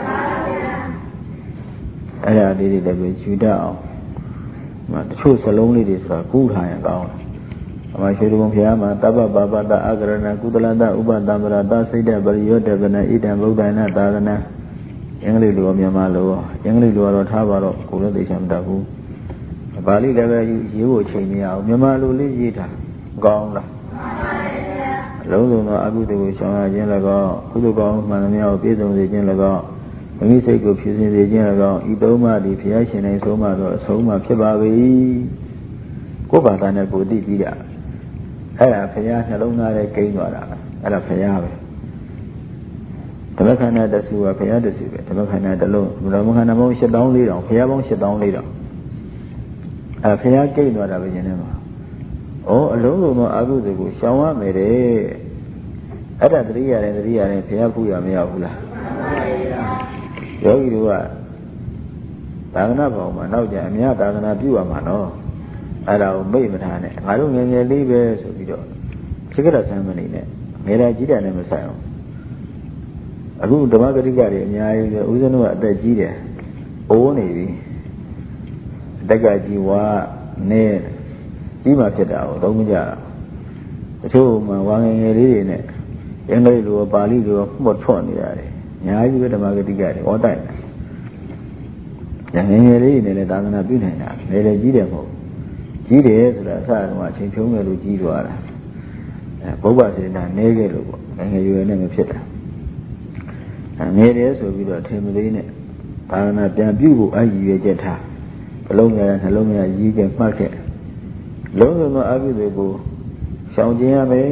အဲ့ဒါလေးတွေလည်းပဲယူတတ်အောင်တချို့စလုံးလေးတွေဆိုတာကူးထားရင်ကောင်းတယ်အမှရွှေတုံဘုရားမှာတပ္ပပါပတအာဂရဏကုသလတဥပတံပရတစိတ်တပရိယောတပနဣဒံဗုဒ္ဓနာသာသနာအင်္ဂလိပ်လိုမြန်မာလိုအင်္ဂလိပ်လိုတော့ထားပါတော့ကိုယ်လည်းသိချင်မတတ်ဘူးပါဠိလည်းပဲရေးဖို့ချိန်မရအောင်မြန်မာလိုလေးရေးထားကောင်းလားအလုံးစုံသောအကုသိုလ်ကိုရှောင်ရခြင်း၎င်းကုသိုလ်ကောင်းမှန်သမျှကိုပြည့်စုံစေခြင်း၎င်းမိမိစိတ်ကိုဖြည့်စင်စေခြင်း၎င်းဤသုံးပါးသည်ဘုရားရှင်၌ဆုံးမသောအဆုံးအမဖြစ်ပါ၏ကိုယ်ဘာသာနဲ့ကိုယ်သိပြီးတာအဲ့ဒါဘုရားနှလုံးသားထဲကိန်းသွားတာအဲ့ဒါဘုရားပဲဓမ္မခန္ဓာတဆူကဘုရားတဆူပဲဓမ္မခန္ဓာတစ်လုံးဓမ္မခန္ဓာပေါင်း ရှစ်သောင်းလေးထောင်ဘုရားပေါင်း ရှစ်သောင်းလေးထောင်အဲ့ဒါဘုရားကိန်းသွားတာပဲရှင်ထဲမှာဩအလုံးစုံသောအကုသိုလ်ကိုရှောင်ရမယ်တဲ့အဲ့ဒါတတိယရင်တတိယရင်ဘုရားဖူးရမရဘူးလားယောဂီတို့ကသာသနာ့ဘောင်မှာနောက်ကျအများသာသနာပြုရမှာနော်အဲ့ဒါကိုမိတ်မထားနဲ့ငါတို့ငယ်ငယ်လေးပဲဆိုပြီးတော့ဖြစ်ကြတာဆမ်းမနေနဲ့ငယ်တာကြီးတာနဲ့မဆိုင်အောင်အခုဓမ္မဂတိကတွေအများကြီးပဲဦးဇင်းတို့ကအသက်ကြီးတယ်အိုးနေပြီအတက်ကကြီးဝါနဲ့ကြီးမှဖြစ်တာကိုတော့မကြတချို့မှဝါငယ်ငယ်လေးတွေနဲ့အင်္ဂလိပ်လိုပါဠိလိုမှတ်ထွတ်နေရတယ်အများကြီးပဲဓမ္မဂတိကတွေဟောတိုက်ငယ်ငယ်လေးနဲ့လည်းသာသနာပြုနိုင်တာလေလေကြီးတယ်မဟုတ်ကြီးတယ်ဆိုတာအစကတော့အချိန်ဖြုံးတယ်လို့ကြီးသွားတာအဲဘုရားစေနာနေခဲ့လို့ပေါ့ငယ်ငယ်ရွယ်နဲ့မဖြစ်တာငယ်တယ်ဆိုပြီးတော့ထင်မလေးနဲ့သာသနာပြန်ပြုဖို့အရည်ရွယ်ချက်ထားဘလုံးငယ်နှလုံးငယ်ရည်ခဲ့မှတ်ခဲ့လုံးစုံသောအပြုတွေကိုရှောင်ကျင်ရမယ်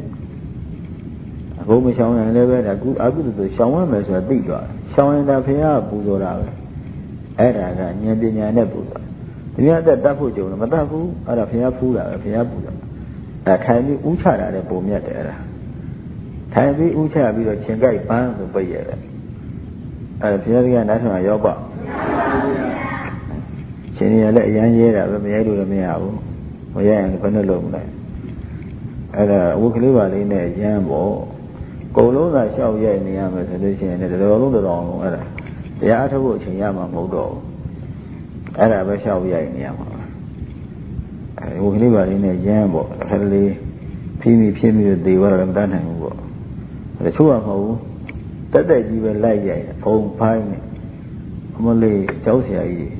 အခုမရှောင်ရင်လည်းပဲဒါကုအကုသိုလ်ဆိုရှောင်ရမယ်ဆိုတာသိသွားရှောင်ရင်ဒါဖရာပူဇော်တာပဲအဲ့ဒါကဉာဏ်ပညာနဲ့ပူဇော်ဒီများတက်တတ်ဖို့ကြုံလို့မတတ်ဘူးအဲ့ဒါဖရာဖူးတာပဲဖရာပူဇော်အဲထိုင်ပြီးဥချတာလည်းပုံမြတ်တယ်အဲ့ဒါထိုင်ပြီးဥချပြီးတော့ခြင်ကြိုက်ပန်းဆိုပိတ်ရတယ်အဲ့ဒါဖရာကြီးကနားထောင်ရောပေါ့ရှင်ရလည်းအရန်ရဲတာပဲမရဲလို့လည်းမရဘူးမရဲရင်ဘယ်နဲ့လုပ်မလဲအဲ့ဒါဝုတ်ကလေးပါလေးနဲ့ရမ်းပေါ့ကုန်လုံးသာလျှောက်ရိုက်နေရမယ်ဆိုလို့ရှိရင်လည်းတော်လုံးတော်လုံးအဲ့ဒါတရားအထုတ်ဖို့အချိန်ရမှာမဟုတ်တော့ဘူးအဲ့ဒါပဲလျှောက်ရိုက်နေရမှာအဲဝုတ်ကလေးပါလေးနဲ့ရမ်းပေါ့ခက်လေးဖြီးမိဖြီးမိတော့သေသွားတော့မတတ်နိုင်ဘူးပေါ့တချို့ကမဟုတ်ဘူးတက်တက်ကြီးပဲလိုက်ရိုက်ဖုံဖိုင်းနေအမလေးကြောက်စရာကြီး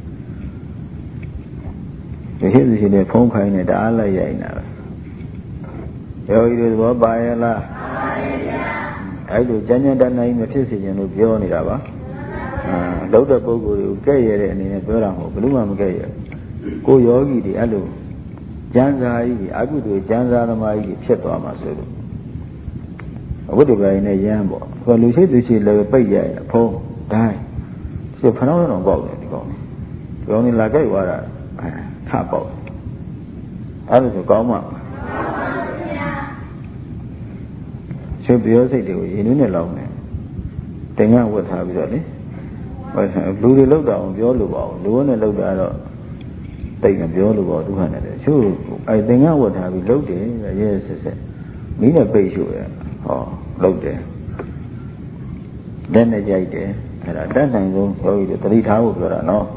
ဒီဟိစီနဲ့ဖုံးခိုင်းနေတအားလိုက်ရိုက်နေတာပဲယောဂီတွေဘောပါရဲ့လားပါပါဗျာအဲ့လိုကြမ်းကြမ်းတမ်းတမ်းမဖြစ်စေချင်လို့ပြောနေတာပါအာလောက်တဲ့ပုဂ္ဂိုလ်တွေကိုကဲ့ရဲ့တဲ့အနေနဲ့ပြောတာမဟုတ်ဘယ်လို့မှမကဲ့ရဲ့ကိုယောဂီတွေအဲ့လိုကျမ်းစာကြီးအကုသိုလ်ကျမ်းစာသမားကြီးဖြစ်သွားမှာဆိုလို့အဝိတ္တပရိနဲ့ရမ်းပေါ့သူလူရှိသူရှိလည်းပိတ်ရိုက်ဖုံးတိုင်းဒီဖဏောင်းတော့ပေါက်တယ်ဒီကောင်ဒီကောင်นี่လာကြိုက်သွားတာထပေါက်အဲ့ဒါဆိုကောင်းမှာချွတ်ပြောစိတ်တွေကိုရင်းနှီးနဲ့လောင်းတယ်တင်ငါဝတ်ထားပြီးတော့လေလူတွေလောက်တော့ပြောလို့ပါဘူးလူနဲ့လောက်တာတော့တိတ်မပြောလို့ပါဘူးသူကလည်းချွတ်အဲ့တင်ငါဝတ်ထားပြီးလောက်တယ်ရဲဆက်ဆက်မီးနဲ့ပိတ်ရှို့ရဟောလောက်တယ်လက်နဲ့ကြိုက်တယ်အဲ့ဒါတတ်နိုင်ဆုံးပြောပြီးတော့တတိထားဖို့ပြောတာနော်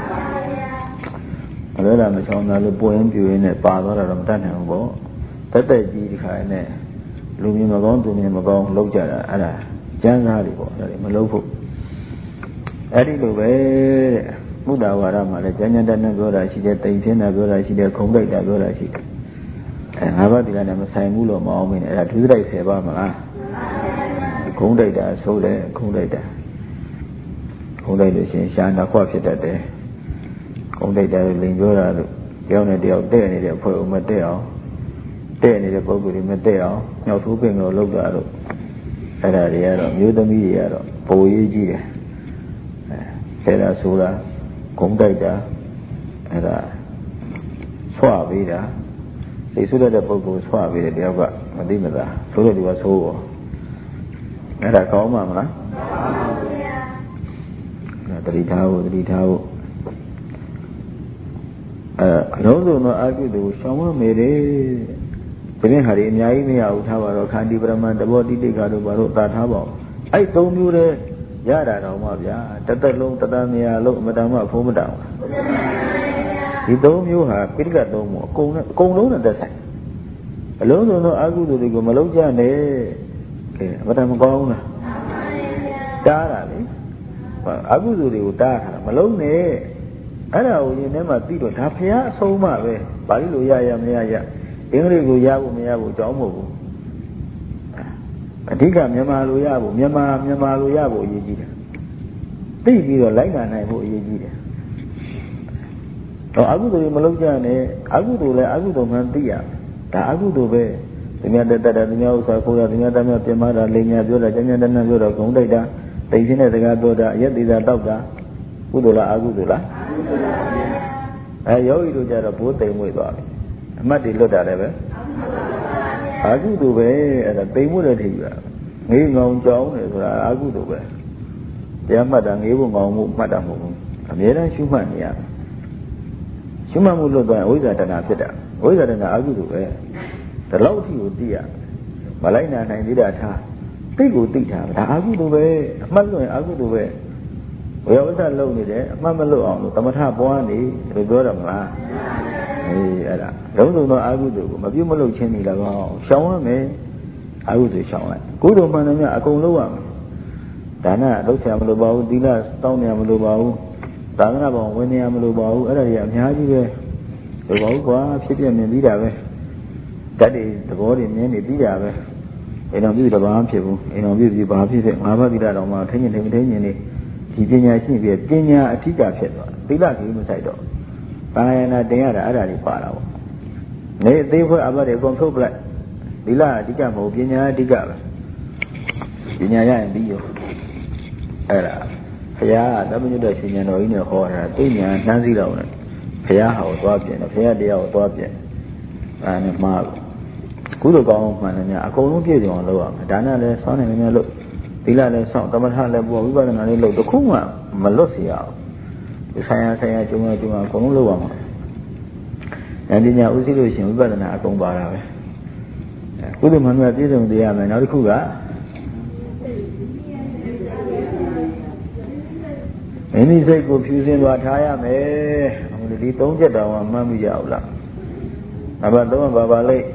အဲ့ဒါမချောင်းသားလို့ပွင့်ပြွေးနဲ့ပါသွားတာတော့မတတ်နိုင်ဘူးပေါ့တက်တက်ကြီးဒီခါနဲ့လူမြင်မကောင်းသူမြင်မကောင်းလောက်ကြတာအဲ့ဒါကျမ်းစာတွေပေါ့အဲ့ဒါမလုပ်ဖို့အဲ့ဒီလိုပဲတဲ့ဘုဒ္ဓဝါဒမှာလည်းကျမ်းကျမ်းတတ်တတ်ပြောတာရှိတယ်တိမ်ထင်းတာပြောတာရှိတယ်ခုံတိုက်တာပြောတာရှိတယ်အဲငါးပါးဒီကနေ့မဆိုင်ဘူးလို့မအောင်မင်းအဲ့ဒါဒုစရိုက်ဆယ်ပါးမလားခုံတိုက်တာဆိုတယ်ခုံတိုက်တာခုံတိုက်လို့ရှိရင်ရှားနာခွဖြစ်တတ်တယ်ခုံတိုက်တာလိန်ပြောတာလို့ကြောင်းနဲ့တယောက်တဲ့နေတဲ့အဖွဲ့ကိုမတဲ့အောင်တဲ့နေတဲ့ပုဂ္ဂိုလ်တွေမတဲ့အောင်ညှောက်ထိုးပင်ကိုလောက်တာလို့အဲ့ဒါတွေကတော့မျိုးသမီးတွေကတော့ပိုရေးကြီးတယ်အဲဆဲတာဆိုတာခုံတိုက်တာအဲ့ဒါဆွပေးတာစိတ်ဆိုးတဲ့ပုဂ္ဂိုလ်ဆွပေးတယ်တယောက်ကမသိမသာဆိုးတဲ့သူကဆိုးပေါ့အဲ့ဒါကောင်းမှာမလားတတိထားဖို့တတိထားဖို့အဲအလုံးစုံသောအာဟုတုကိုရှောင်မမေတယ်ဒီနေ့ဟာဒီအများကြီးမရဘူးထားပါတော့ခန္တီပရမန်တဘောတိတိကတို့ဘာလို့သာထားပါအောင်အဲ့သုံးမျိုးတည်းရတာတော့မှဗျာတသက်လုံးတသက်မြာလုံးအမတန်မှဖုံးမတောင်ဒီသုံးမျိုးဟာပိဋကသုံးမျိုးအကုန်နဲ့အကုန်လုံးနဲ့သက်ဆိုင်အလုံးစုံသောအာဟုတုတွေကိုမလုံးကြနဲ့ကဲအမတန်မကောင်းဘူးလားတားတာလေအာဟုတုတွေကိုတားထားမလုံးနဲ့အဲ့ဒါကိုရင်ထဲမှာသိတော့ဒါဖျားအဆုံးမှပဲပါဠိလိုရရမရရအင်္ဂလိပ်ကိုရဖို့မရဖို့အကြောင်းမဟုတ်ဘူးအဓိကမြန်မာလိုရဖို့မြန်မာမြန်မာလိုရဖို့အရေးကြီးတယ်သိပြီးတော့လိုက်နာနိုင်ဖို့အရေးကြီးတယ်တော့အကုသိုလ်တွေမလုပ်ကြနဲ့အကုသိုလ်လည်းအကုသိုလ်မှန်သိရဒါအကုသိုလ်ပဲဒီများတက်တာဒီများဥစ္စာခိုးတာဒီများတများပြင်မာတာလိန်ညာပြောတာကျန်ကျန်တန်းတန်းပြောတာဂုံတိုက်တာတိတ်ရှင်းတဲ့စကားပြောတာအရက်သေးတာတောက်တာကုသိုလ်လားအကုသိုလ်လားအဲယောဂီတို့ကြတော့ဘိုးတိမ်မွေ့သွားပြီအမတ်တွေလွတ်တာလည်းပဲအာဟုတုပဲအဲ့ဒါတိမ်မွေ့တဲ့ထိပ်ပါငေးငောင်ကြောင်းတယ်ဆိုတာအာဟုတုပဲတရားမှတ်တာငေးဖို့ငောင်မှုမှတ်တာမဟုတ်ဘူးအမြဲတမ်းရှုမှတ်နေရရှုမှတ်မှုလွတ်သွားရင်ဝိဇ္ဇာတဏဖြစ်တာဝိဇ္ဇာတဏအာဟုတုပဲဒီလောက်အထိကိုသိရမလိုက်နာနိုင်သေးတာထားသိကိုသိတာဒါအာဟုတုပဲအမှတ်လွတ်ရင်အာဟုတုပဲဝေယဝစ္စလုံနေတယ်အမှတ်မလွတ်အောင်လို့သမထပွားနေလို့ပြောရမလားအေးအဲ့ဒါလုံးစုံသောအာဟုတုကိုမပြုတ်မလုပ်ချင်းနေလည်းကောင်းရှောင်ရမယ်အာဟုတုရှောင်လိုက်ကုသိုလ်မှန်တယ်များအကုန်လုပ်ရမယ်ဒါနလုပ်ဆရာမလိုပါဘူးသီလတောင်းနေရမလိုပါဘူးသာသနာ့ဘောင်ဝင်နေရမလို့ပါဘူးအဲ့ဒါကြီးအများကြီးပဲဒီဘောကွာဖြစ်ပြမြင်ပြီးတာပဲဓာတ်တွေသဘောတွေမြင်နေပြီးတာပဲအိမ်တော်ပြုတဘာဖြစ်ဘူးအိမ်တော်ပြုပြီးဘာဖြစ်ဖြစ်ငါးပါးသီလတော်မှာထိန်းရင်ထိန်းထိန်းရင်နေဒီပညာရှိပြီးပညာအထီးကဖြစ်သွားသီလကြီးမဆိုင်တော့ဘာယနာတင်ရတာအဲ့ဒါကြီးပါတာပေါ့နေအသေးဖွဲ့အဘတ်တွေအကုန်ထုတ်ပလိုက်သီလအဓိကမဟုတ်ပညာအဓိကပဲပညာရရင်ပြီးရောအဲ့ဒါဘုရားကတပည့်တော်ရှင်ဉာဏ်တော်ကြီးနဲ့ဟောတာသိဉာဏ်နှမ်းစည်းတော်နဲ့ဘုရားဟာကိုသွားပြင်တယ်ဘုရားတရားကိုသွားပြင်အဲနဲ့မှားကုသိုလ်ကောင်းမှန်တယ်များအကုန်လုံးပြည့်စုံအောင်လုပ်ရမယ်ဒါနဲ့လည်းစောင်းနေနေလို့သီလလည်းစောင့်သမထလည်းပေါ်ဝိပဿနာလည်းလုပ်တခုမှမလွတ်စေရအောင်ဒီဆိုင်ရာဆိုင်ရာကျုံကျုံအကုန်လုံးလုပ်ရမှာဉာဏ်ပညာဥသိလို့ရှိရင်ဝိပဿနာအကုန်ပါတာပဲကုသိုလ်မှန်မှန်ပြည့်စုံသေးရမယ်နောက်တစ်ခုကမိမိစိတ်ကိုဖြူစင်သွားထားရမယ်အခုဒီသုံးချက်တော်မှမှတ်မိကြအောင်လားအဘသုံးဘာပါလိမ့်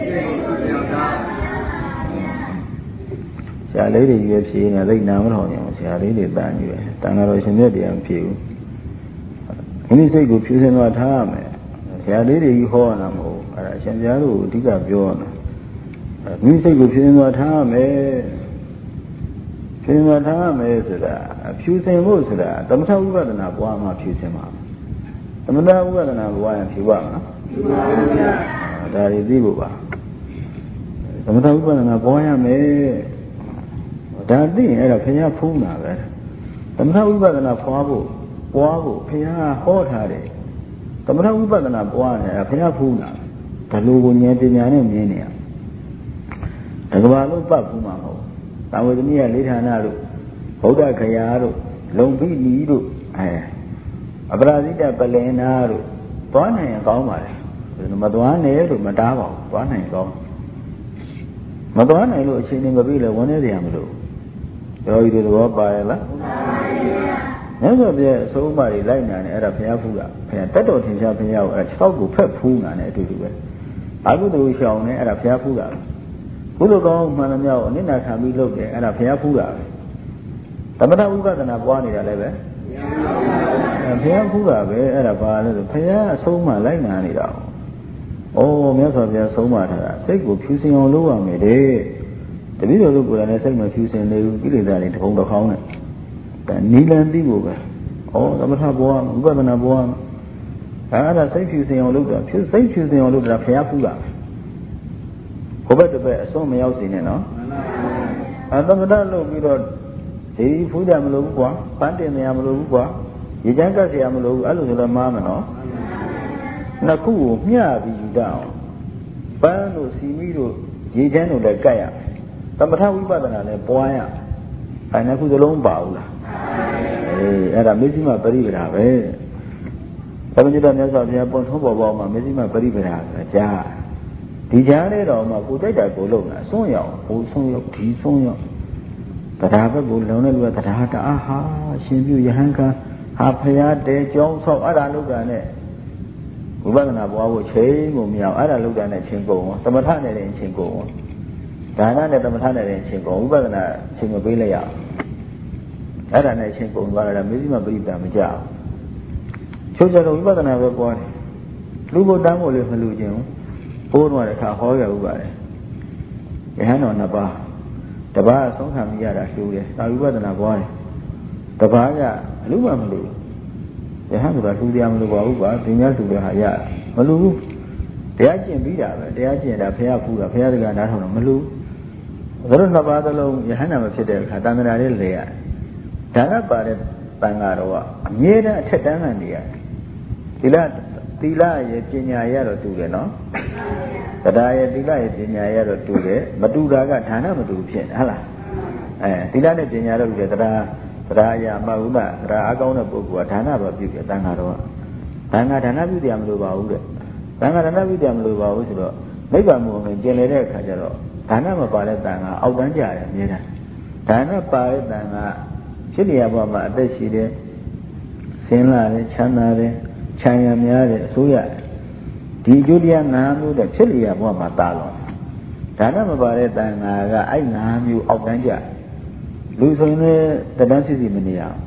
ဆရာလေးတွေရွေးဖြေနေသိနာမထောင်အောင်ဆရာလေးတွေတန်းယူတယ်တန်ဃာတော်ရှင်မြတ်တရားမဖြေဘူးမိမိစိတ်ကိုဖြူစင်သွားထားရမယ်ဆရာလေးတွေဟောရတာမဟုတ်အဲ့ဒါအရှင်ဘုရားတို့အဓိကပြောရတာမိမိစိတ်ကိုဖြူစင်သွားထားရမယ်ဖြူစင်သွားထားရမယ်ဆိုတာဖြူစင်ဖို့ဆိုတာသမထဥပဒနာပွားမှဖြူစင်မှာသမထဥပဒနာပွားရင်ဖြူပါမလားဖြူပါဘူးဗျာဒါတွေသိဖို့ပါသမထဥပဒနာပွားရမယ်ဒါသိရင်အဲ့ဒါဘုရားဖုံးတာပဲသမထဥပဒနာပွားဖို့ပွားဖို့ဘုရားဟောထားတယ်သမထဥပဒနာပွားတယ်ဘုရားဖုံးတာဒါလိုကိုဉာဏ်ပညာနဲ့မြင်နေရတကဘာလို့ပတ်ဖူးမှာမဟုတ်သာဝေသမီးရလေးဌာနတို့ဗုဒ္ဓခရာတို့လုံပိနီတို့အဲအပရာဇိတပလင်နာတို့သွားနိုင်ရင်ကောင်းပါလေမသွားနဲ့လို့မတားပါဘူးသွားနိုင်ကောင်းမသွားနိုင်လို့အချိန်နဲ့မပြီးလဲဝန်နေကြရမလို့ရောဤတို့သဘောပါရလားမြတ်စွာဘုရားအဆုံးအမတွေလိုက်နာနေအဲ့ဒါဘုရားဖူးတာဘုရားတက်တော်ထင်ရှားဘုရားကိုအဲ့၆ကိုဖက်ဖူးနာနဲ့အတူတူပဲအာဟုတုရှောင်းနေအဲ့ဒါဘုရားဖူးတာဘုလိုကောင်းမှန်သမျှကိုအနိဋ္ဌခံပြီးလုပ်တယ်အဲ့ဒါဘုရားဖူးတာပဲသမထဝိပဿနာပွားနေတာလည်းပဲဘုရားဖူးတာပဲအဲ့ဒါဘာလဲဆိုဘုရားအဆုံးအမလိုက်နာနေတာဩမြတ်စွာဘုရားဆုံးမထားတာစိတ်ကိုဖြူစင်အောင်လုပ်ရမယ်တဲ့တပည့်တော်တို့ကိုယ်တိုင်လည်းစိတ်မဖြူစင်နေဘူးကိလေသာတွေတပုံတစ်ခေါင်းနဲ့ဒါနီလန်သိဖို့ပဲဩသမထဘဝဝိပဿနာဘဝအဲ့ဒါစိတ်ဖြူစင်အောင်လုပ်တာဖြူစိတ်ဖြူစင်အောင်လုပ်တာဘုရားဖူးတာဘုဘက်တစ်ပတ်အစွန်းမရောက်စေနဲ့နော်အဲသမထလုပ်ပြီးတော့ဒီဖူးကြမလို့ဘူးကွာပန်းတင်နေရမလို့ဘူးကွာရေချမ်းကတ်เสียမလို့ဘူးအဲ့လိုဆိုတော့မှားမယ်နော်နှစ်ခုကိုမျှပြီးယူတတ်အောင်ပန်းတို့စီမီတို့ရေချမ်းတို့လည်းကတ်ရသမထဝိပဿနာလည်းပွားရအဲနှစ်ခုစလုံးပါဘူးလားအေးအဲ့ဒါမေဇိမပရိပဒါပဲသမဏေတော်မြတ်စွာဘုရားပွန်ထုံးပေါ်ပေါ်မှာမေဇိမပရိပဒါဆိုတာကြားဒီကြားလေးတော်မှာကိုကြိုက်တာကိုလုပ်တာအစွန်းရောက်ဟိုဆုံးရောက်ဒီဆုံးရောက်တရားဘက်ကိုလုံတဲ့လူကတရားတအားဟာရှင်ပြုယဟန်ကဟာဖရာတဲကြောင်းဆောက်အဲ့ဒါလုပ်တာနဲ့ဝိပဿနာပွားဖို့ချိန်ကိုမရအောင်အဲ့ဒါလုပ်တာနဲ့ချိန်ကုန်ရောသမထနဲ့လည်းချိန်ကုန်ရောဒါနနဲ့သမထနဲ့လည်းချိန်ကုန်ဝိပဿနာချိန်မပေးလိုက်ရအောင်အဲ့ဒါနဲ့ချိန်ကုန်သွားတာမေဇိမပရိပဒါမကြောက်ချုပ်ကြတော့ဝိပဿနာပဲပွားတယ်လူကိုတန်းဖို့လည်းမလူခြင်းဘူးဘိုးတော်ကတခါဟောရဥပါတယ်ယဟန်တော်နှစ်ပါးတပါးအဆုံးခံမိရတာရှိဦးတယ်သာဝိပဿနာပွားတယ်တပါးကအလူမှမလူယဟန်ဆိုတာလူတရားမလူပါဘူးကွာသင်္ညာလူတွေဟာရမလူဘူးတရားကျင့်ပြီးတာပဲတရားကျင့်တာဘုရားဖူးတာဘုရားတကနားထောင်တော့မလူဘုရားနှစ်ပါးသလုံးယဟန်နာမဖြစ်တဲ့အခါတန်ត្រာလေးလေရဒါနပါတဲ့တန်ဃာတော်ကအမြဲတမ်းအထက်တန်းကနေရဒီလားသီလရဲ့ပညာရတော့တူတယ်နော်တရားရဲ့သီလရဲ့ပညာရတော့တူတယ်မတူတာကဒါနမတူဖြစ်နေဟုတ်လားအဲသီလနဲ့ပညာတော့တူတယ်တရားတရားအရာမဟုတ်လားတရားအကောင်းတဲ့ပုဂ္ဂိုလ်ကဒါနပဲပြုတယ်တန်ခါတော့ဒါနဒါနပြုတယ်မလို့ပါဘူးတဲ့တန်ခါဒါနပြုတယ်မလို့ပါဘူးဆိုတော့နိဗ္ဗာန်ကိုဝင်ကျင်လေတဲ့အခါကျတော့ဒါနမပါတဲ့တန်ခါအောက်တန်းကြတယ်အမြဲတမ်းဒါနပါတဲ့တန်ခါဖြစ်နေရဘဝမှာအသက်ရှိတယ်ဆင်းလာတယ်ချမ်းသာတယ်ခြံရများတယ်အစိုးရဒီအကျိုးတရားနာမျိုးတဲ့ဖြစ်လျာဘဝမှာတာလောဒါနမပါတဲ့တန်ခါကအဲ့နာမျိုးအောက်တန်းကြလူဆိုရင်လည်းတန်းစီစီမနေရအောင်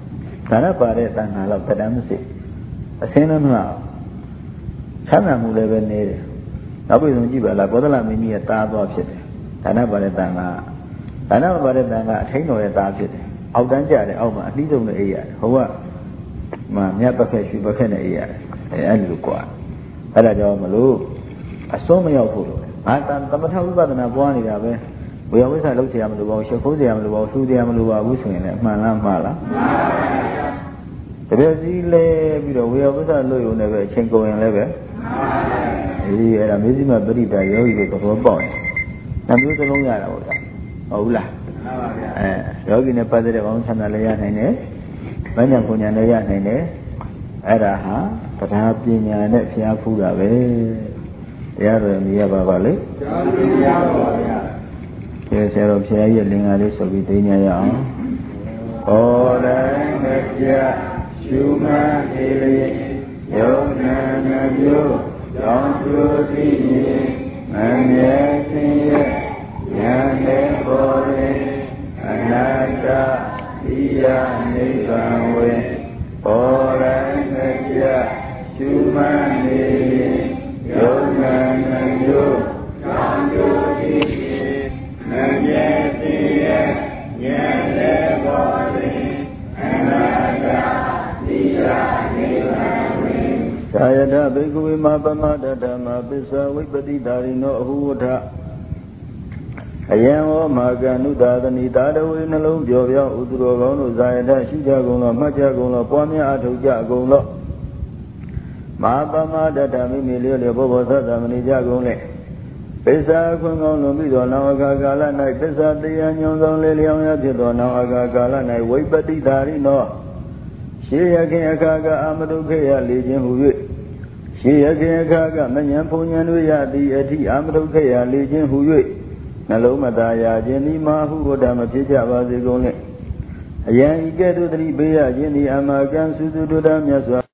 ဒါနဲ့ပါတဲ့တန်ခါတော့တတမ်းမရှိအစင်းလည်းမလားချမ်းသာမှုလည်းပဲနေတယ်နောက်ပြီးဆုံးကြည့်ပါလားကောသလမင်းကြီးရဲ့တားသွားဖြစ်တယ်ဒါနဲ့ပါတဲ့တန်ခါဒါနဲ့ပါတဲ့တန်ခါအထိန်တော်ရဲ့တားဖြစ်တယ်အောက်တန်းကြတယ်အောက်မှာအနှီးဆုံးနဲ့အေးရတယ်ဟိုကမှမြတ်ပတ်ဖက်ရွှေပတ်ဖက်နဲ့အေးရတယ်အဲအဲ့လိုကွာအဲ့ဒါကြောင့်မလို့အစွန်းမရောက်ဖို့လို့ငါသမထဝိပဿနာပွားနေတာပဲဝေယဝိသလုပ်เสียရမလို့ပါဘူးရှုပ်ခိုးเสียရမလို့ပါဘူးသူเสียရမလို့ပါဘူးဆိုရင်လည်းအမှန်လားမှားလားမှန်ပါဗျာတကယ်စီလဲပြီးတော့ဝေယဝိသလုပ်ရုံနဲ့ပဲအချိန်ကုန်ရင်လည်းပဲမှန်ပါဗျာအေးအဲ့ဒါမေဇိမပရိဒါယောဂီကိုသဘောပေါက်ရင်နှမျိုးစလုံးရတာပေါ့ဗျာဟုတ်ဘူးလားမှန်ပါဗျာအဲယောဂီနဲ့ပတ်သက်တဲ့ဘောင်းချမ်းသာလည်းရနိုင်တယ်။ဉာဏ်ပညာလည်းရနိုင်တယ်။အဲ့ဒါဟာတရားပညာနဲ့ဖျားဖူးတာပဲ။တရားတော်မြည်ရပါပါလေ။တရားပညာပါဗျာ။ကျေဆရာတော်ဖျားရဲ့လင်္ကာလေးဆိုပြီးသိညာရအောင်။ဩတိုင်းနဲ့ပြရှုမှတ်နေလေယုံနာနှမျိုးကြောင့်သူသိရင်မမြဲခြင်းရဲ့ဉာဏ်နဲ့ပေါ်တယ်အနာတ္တဣယနိဗ္ဗာန်ဝေဘောရဏပြရှုမှတ်နေယုံနာနှမျိုးကြောင့်သူသိရင်မမြဲခြင်းရဲ့ဉာဏ်နဲ့ပေါ်တယ်အနာတ္တဣယနိဗ္ဗာန်ဝေသာယတဘိက္ခဝေမပမတ္တဓမ္မပစ္စဝိပတိဓာရိနောအဟုဝထအယံဝမာကနုသာသနိသာတဝေနှလုံးပြောပြောဥသူတော်ကောင်းတို့ဇာယတရှိကြကုန်သောမှတ်ကြကုန်သောပွားများအထောက်ကြကုန်သောမဟာပမတ္တဓမ္မိမိလျောလျောဘောဘောသတ္တမဏိကြကုန်လေပိဿာခွန်ကောင်းလွန်ပြီးသောနောင်အခါကာလ၌ပိဿာတရားညွန်ဆောင်လေလျောင်းရဖြစ်သောနောင်အခါကာလ၌ဝိပတိဓာရိနောရှေးရခင်အခါကအာမတုခေယလေခြင်းဟူ၍ရှေးရခင်အခါကမဉ္ဇဉ်ဖုန်ဉ္ဇဉ်တို့ရသည်အထိအာမတုခေယလေခြင်းဟူ၍နှလုံးမသားရခြင်းဒီမာဟုဝတ္တမဖြစ်ကြပါစေကုန်လေအယံဤကဲ့သို့သတိပေးရခြင်းဒီအမကံသုတုတ္တမြတ်စွာ